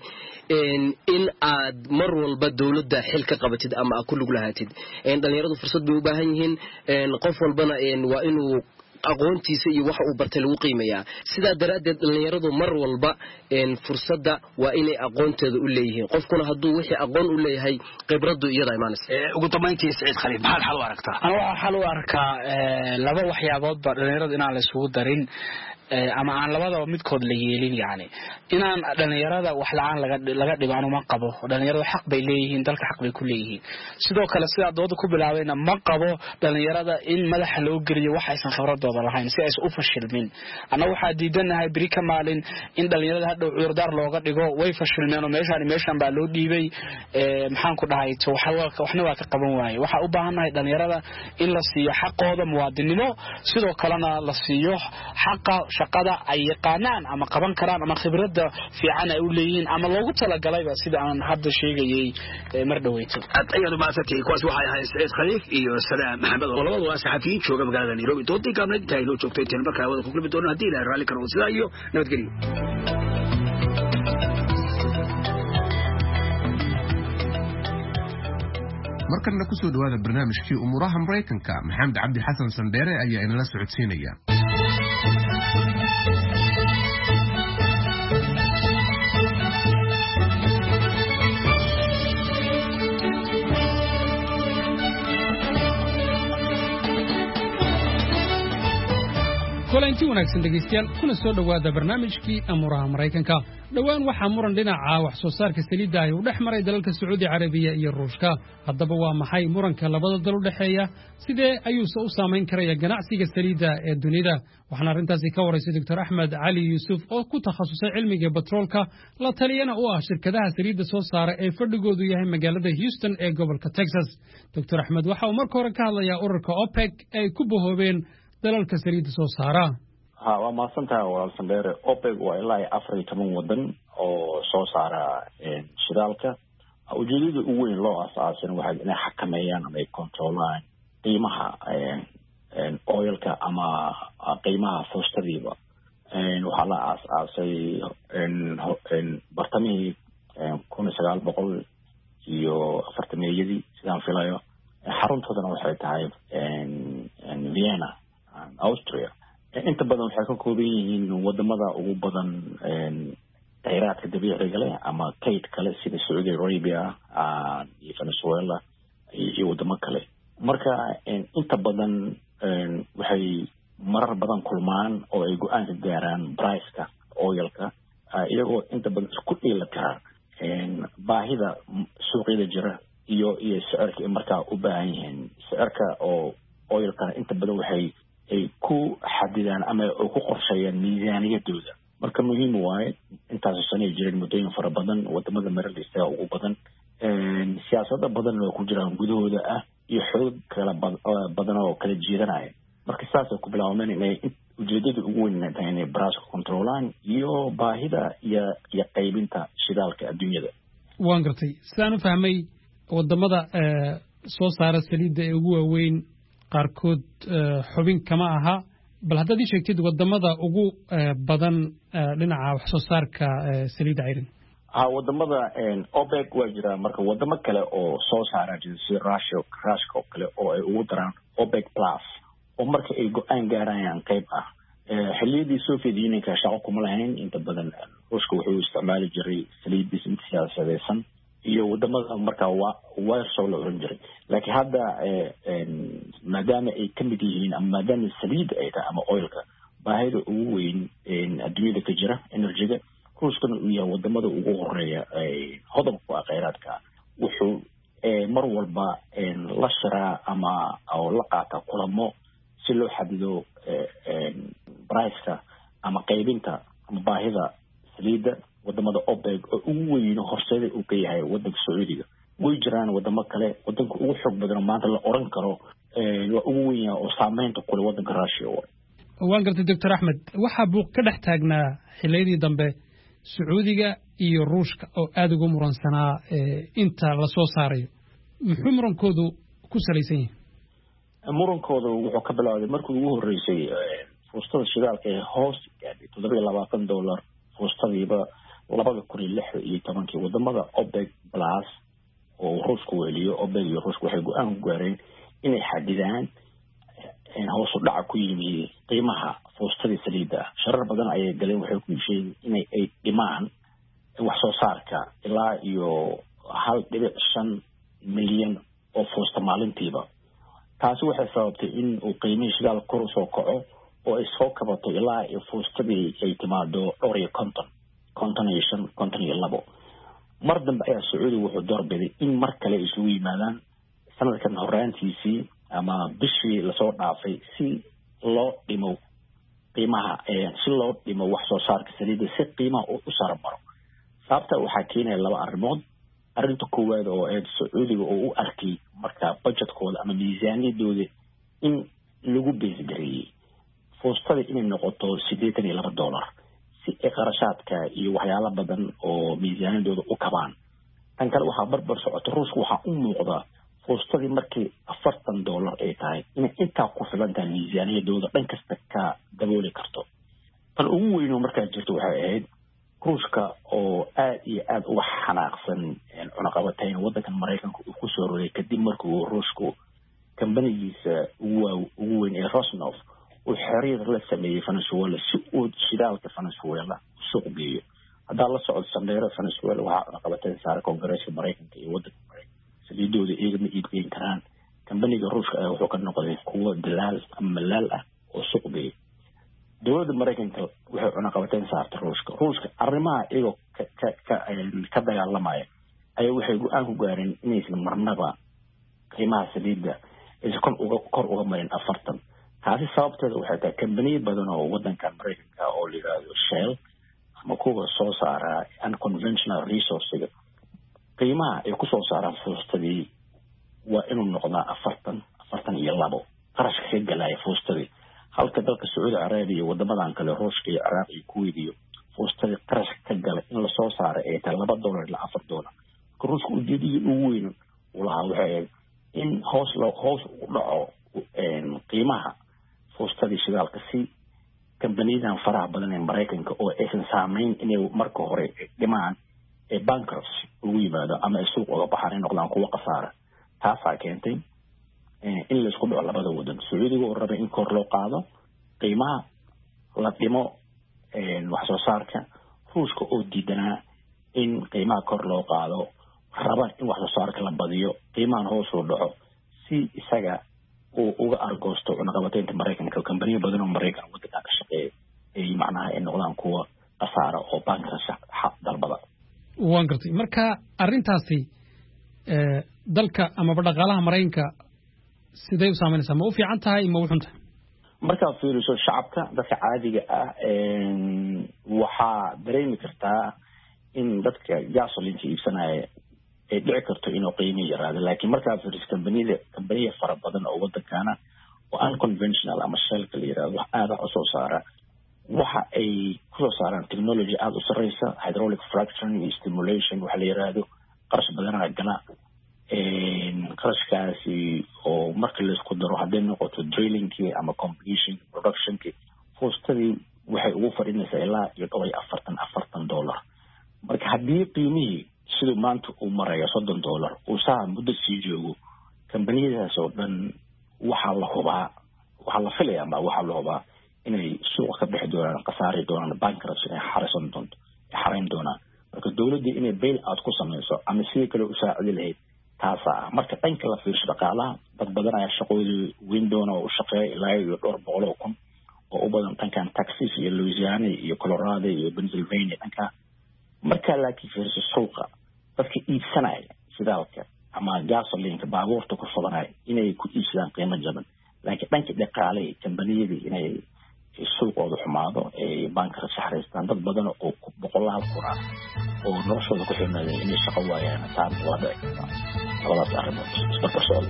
Speaker 16: in aad mar walba dawladda xil ka qabatid ama aad ku lug lahaatid dhalinyaradu fursad bay u baahan yihiin qof walbana waa inuu aqoontiisa iyo waxa uu bartay lagu qiimeeyaa sidaa daraadeed dhalinyaradu mar walba fursadda waa inay aqoonteeda u leeyihiin qofkuna hadduu wixii aqoon u leeyahay khibradu iyada imaanaysa
Speaker 14: ugu dambeyntii Saciid Khaliif maxaa xal u aragtaa
Speaker 15: ana waxa xal u arkaa laba waxyaabood ba dhalinyaradu inaan la isugu darin ama aan labadaba midkood la yeelin yaani inaan dhalinyarada wax la'aan laga dhibaan ma qabo dhalinyaradu xaq bay leeyihiin dalka xaq bay ku leeyihiin sidoo kale sida dooda ku bilaabayna ma qabo dhalinyarada in madaxa loo geliyo wax aysan khibradooda lahayn si ay u fashilmin ana waxa diidanahay biri ka maalin in dhalinyarada hadhow cudurdaar looga dhigo way fashilmeen oo meeshan baa loo dhiibay maxaan ku dhahay waxna waa ka qaban waayay waxa u baahanahay dhalinyarada in la siiyo xaqooda muwaadinimo sidoo kalena la siiyo xaqa shaqada ay yaqaanaan ama qaban karaan ama khibradda fiican ay u leeyihiin ama loogu talagalay sida aan hadda sheegayay mar dhaweyto
Speaker 14: ayadu maasatay kuwaas waxay ahayd Saciid Khaliif iyo Salaam Maxamed oo labadu waa saxafiyiin jooga magaalada Nairobi doodii gaabna intaay loo joogtay tan markaa wada ku kulmi doona hadii la raali karo sida iyo nabadgelyo
Speaker 2: markana ku soo dhawaada barnaamijkii umuraha Mareykanka Maxamed Cabdi Xasan Sandheere ayaa inala socodsiinaya
Speaker 17: kulanti wanaagsan dhegeystayaal kuna soo dhawaada barnaamijkii amuraha Mareykanka dhawaan waxa muran dhinaca wax soo saarka saliidda ay u dhaxmaray dalalka Sacuudi Carabiya iyo Ruushka haddaba waa maxay muranka labada dal u dhaxeeya sidee ayuu u saameyn karaya ganacsiga saliidda ee dunida waxaan arintaasi ka waraysay Dr. Axmed Cali Yuusuf oo ku takhasusay cilmiga petroolka la taliyana u ah shirkadaha saliidda soo saara ee fadhigoodu yahay magaalada Houston ee gobolka Texas Dr. Axmed waxa uu marka hore ka hadlayaa ururka OPEC ay ku bahoobeen dalalka saliidda soo saara
Speaker 18: waa maasantahay walaal Sandheere OPEC waa ilaa 14 wadan oo soo saara shidaalka ujeedada ugu weyn loo aasaasin waxay inay xakameeyaan ama ay controlaan qiimaha oilka ama qiimaha foostadiiba waxaa la aasaasay bartamihii 1900 iyo 40meeyadii sidaan filayo xaruntoodana waxay tahay Vienna Austria inta badan waxay ka kooban yihiin wadamada ugu badan kheyraadka dabiiciga leh ama kayd kale sida Saudi Arabia iyo Venezuela iyo wadamo kale marka inta badan waxay marar badan kulmaan oo ay go'aan ka gaaraan price-ka oilka iyagoo inta badan isku dheelatiran baahida suuqyada jira iyo sicirka markaa u baahan yihiin sicirka oo oilkana inta badan waxay ay ku xadidaan ama ay ku qorsheeyaan miisaaniyadooda. marka muhiim waaye intaas sanay jireen muddooyin fara badan wadamada maralista ugu badan siyaasado badan oo ku jiraan gudahooda ah iyo xoog kala badan oo kala jeedanaya. marka saas ku bilaabmeen inay ujeedada ugu weyn tahay inay baraaska controlaan iyo baahida iyo qaybinta shidaalka adduunyada.
Speaker 17: waan gartay sidaan u fahmay wadamada soo saara saliidda ee ugu waaweyn qaarkood xubin kama aha, bal haddaad ii sheegtid wadamada ugu badan dhinaca wax soo saarka saliidda cayrin.
Speaker 18: wadamada OPEC waa jira, marka wadamo kale oo soo saara sida Russia oo kale oo ay ugu daraan OPEC plus oo marka ay go'aan gaarayaan qayb ah. xilliyadii Soviet Unionka shaqo kuma lahayn, inta badan Ruushka wuxuu isticmaali jiray saliid siyaasadeedsan iyo wadamada marka waa soo la oran jiray. laakiin hadda maadaama ay ka mid yihiin ama maadaama saliidda ay tahay ama oilka baahida ugu weyn adduunyada ka jira energy-ga, Ruushkana uu yahay wadamada ugu horeeya hodobka ah kheyraadka, wuxuu mar walba la shiraa ama la qaata kulamo si loo xadido price-ka ama qaybinta ama baahida saliidda. wadamada OPEC oo ugu weyn horseeda uu ka yahay wadanka Sacuudiga. way jiraan wadamo kale, wadanka ugu xoog badan maanta la oran karo waa ugu weyn oo saameynta ku leh wadanka Russia.
Speaker 17: waan gartay Dr. Axmed, waxaa buuq ka dhex taagnaa xilladii dambe Sacuudiga iyo Ruushka oo aad ugu muransanaa inta la soo saarayo. muxuu murankoodu ku salaysan yahay?
Speaker 18: murankoodu wuxuu ka bilaabay markii ugu horeysay fuustada shidaalka ee hoos gaadhay $720 fuustadiiba 2016 wadamada OPEC plus oo Ruushku weliyo. OPEC iyo Ruushku waxay go'aan ku gaareen inay xadidaan hoos u dhac ku yimid qiimaha fuustada saliidda. sharar badan ayay galeen, waxay ku sheegeen inay dhimaan wax soo saarka ilaa iyo 1.5 milyan oo fuusta maalintiiba. taasi waxay sababtay in uu qiimihii shidaalka kor u soo kaco oo ay soo kabato ilaa iyo fuustadii ay timaado 52. mar dambe ayaa Sacuudi wuxuu doorbiday in mar kale isugu yimaadaan sanadkan horaantiisii ama bishii lasoo dhaafay si loo dhimo qiimaha si loo dhimo wax soo saarka saliidda si qiimaha u sarmaro. sababta waxaa keenaya laba arrimood. arrinta koowaad oo Sacuudiga oo u arkay marka budgetkooda ama miisaaniyadooda in lagu beesgareeyay fuustada inay noqoto $82 si ay qarashaadka iyo waxyaalo badan oo miisaaniyadooda u kabaan. tan kale waxaa barbar socota Ruushka waxaa u muuqda fuustadii markii $40 ay tahay inay intaa ku filan tahay miisaaniyadooda dhan kasta ka dabooli karto. tan ugu weyn oo markaa jirto waxay ahayd Ruushka oo aad iyo aad uga xanaaqsan cunaqabatayn wadankan Mareykanka uu ku soo rogay kadib markii uu Ruushku kambanigiisa ugu weyn ee Rosneft uu xiriir la sameeyay Venezuela si uu shidaalka Venezuela suuq geeyo. hadda la socod sandeero Venezuela waxaa cunaqabatayn saaray Koongareeska Mareykanka iyo wadanka Mareykanka saliidooda iyagama iibgeyn karaan. kambaniga Ruushka wuxuu ka noqday kuwo dalaal ama malaal ah oo suuq geeyo. dowladda Mareykanka waxay cunaqabatayn saartay Ruushka arrimaha iyagoo ka dagaalamaya ayaa waxay go'aan ku gaareen inaysan marnaba qiimaha saliidda kor uga marin 40. taasi sababteeda waxay tahay kambaniyo badan oo wadankan Mareykanka oo la yiraahdo Shell ama kuwa soo saara unconventional resources qiimaha ay ku soo saaraan fuustadii waa inuu noqdaa 42 qarashka ka galaya fuustadii. halka dalka Sacuudi Carabiya iyo wadamadan kale Ruushka iyo Ciraaq iyo Kuwait iyo fuustadii qarashka ka galay in la soo saaray ay tahay $2 ilaa $4. Ruushka ujeedadii ugu weyn uu lahaa waxay in hoos u dhaco qiimaha fuustadii shidaalka si kambaniyadan faraha badan ee Mareykanka oo aysan saameyn inay marka hore dhimaan bankruptcy ugu yimaado ama ay suuq uga baxaan noqdaan kuwa khasaara. taasaa keentay in la isku dhaco labada wadan. Sacuudiga oo rabay in kor loo qaado qiimaha la dhimo wax soo saarka, Ruushka oo diidanaa in qiimaha kor loo qaado, rabaan in wax soo saarka la badiyo, qiimahan hoos u dhaco si isaga uu uga argoosto cunaqabataynta Mareykanka. kambaniyo badan oo Mareykan wadanka ka shaqeeya ay macnaha ay noqdaan kuwa khasaara oo bankruptcy dalbada.
Speaker 17: waan gartay marka arrintaasi dalka ama dhaqaalaha Mareykanka sidee u saameynaysaa? ma u fiican tahay ma u xun tahay?
Speaker 18: markaad fiiriso shacabka dadka caadiga ah waxaa dareemi kartaa in dadka gasolinka iibsanaya ay dhici karto inuu qiimo yaraado laakiin markaad fiiriso kambaniya fara badan oo wadankana oo unconventional ama shellka la yirahdo wax aada u soo saara waxa ay kusoo saaraan technology aada u sarreysa hydraulic fracturing iyo stimulation waxa la yiraahdo qarash badanaa gana qarashkaasi oo marka laisku daro hadday noqoto drillingkii ama completion productionkii fuustadii waxay ugu fadhinaysaa ilaa iyo $40 marka haddii qiimihii siduu maanta uu maraya $30 uu saa muddo sii joogo kambaniyadaas oo dhan waxaa la filaya ama waxaa la hubaa inay suuqa ka bixi doonaan khasaari doonaan bankruptcy inay xarayn doonaan marka dowladdii inay bail out ku samayso ama sidii kale u saacidi lahayd taasaa ah marka dhanka la fiirsho dhaqaalaha dad badan ayaa shaqooyadii weyn doona oo u shaqeeya ilaa iyo 200,000 kun oo u badan dhankan Texas iyo Louisiana iyo Colorado iyo Pennsylvania dhanka marka laakiin fiirsho suuqa dadka iibsanaya sidaalka ama gasolinka baabuurta ku furanaya inay ku iibsadaan qiimo jaban laakiin dhanka dhaqaale kambaniyada inay suuqooda xumaado ee bankara saxraystaan dad badan oo boqolaal kun ah oo noloshooda ku xirnaaday inay shaqo waayaan taas waa dhici kartaa labadaas arrimood isbarbar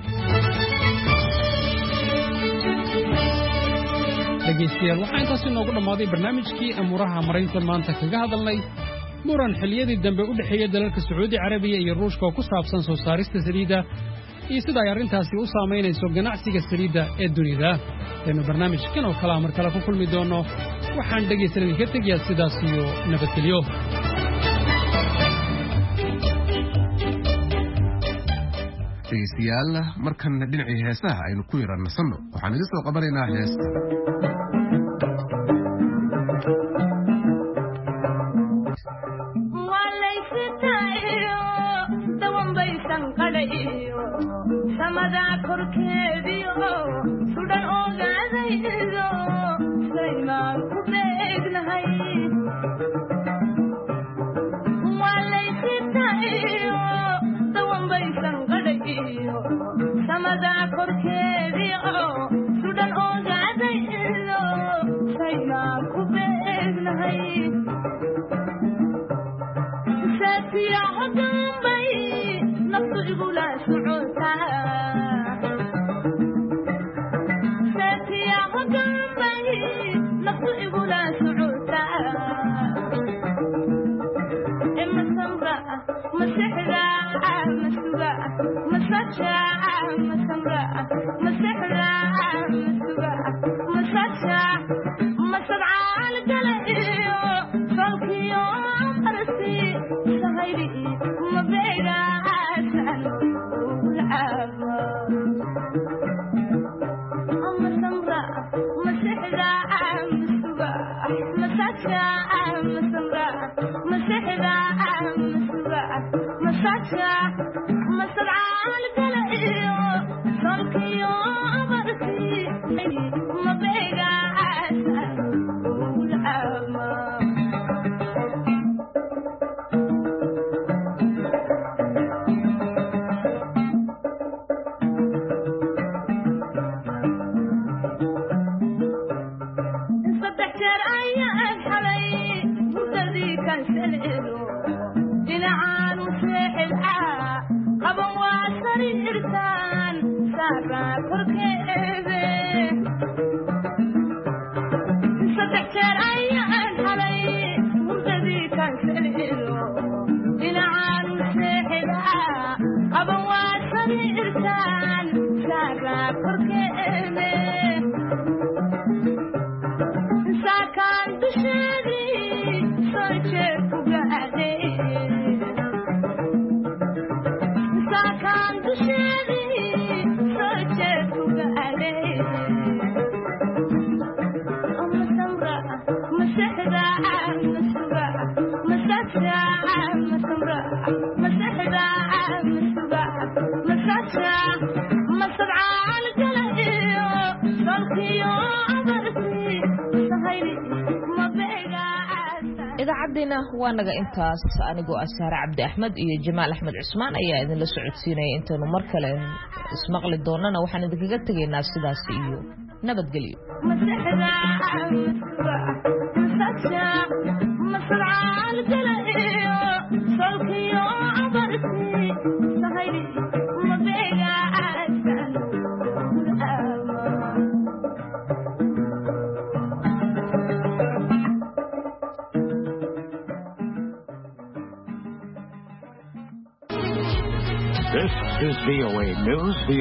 Speaker 17: dhegaystayaal waxaa intaas inoogu dhammaaday barnaamijkii amuuraha maraynta maanta kaga hadalnay muran xilliyadii dambe u dhexeeya dalalka Sacuudi Carabiya iyo Ruushka oo ku saabsan soo saarista saliidda iyo sida ay arrintaasi u saameynayso ganacsiga saliidda ee dunida aynu barnaamijkan oo kala mar kale ku kulmi doono waxaan dhegaysanay ka tegayaa sidaas iyo nabadgelyo
Speaker 2: dhegaystayaal markan dhinacii heesaha aynu ku yaranasano waxaan idin soo qabanaynaa heesta
Speaker 19: samada korkeediyo sudan ogaadaydo saymaan ku beegnahay walaysitayo dawanbaysan qadhagiyo samada korkeediyo sudan ogaadaydo saymaan ku beegnahay saatiyaho dambay naftu igula socotaa
Speaker 1: idaacadina waa naga intaas anigoo Saara Cabdi Axmed iyo Jamaal Axmed Cusmaan ayaa idin la socodsiinay intaanu mar kale ismaqli doonana waxaan idinkaga tageynaa sidaas iyo nabadgelyo
Speaker 20: This is VOA News.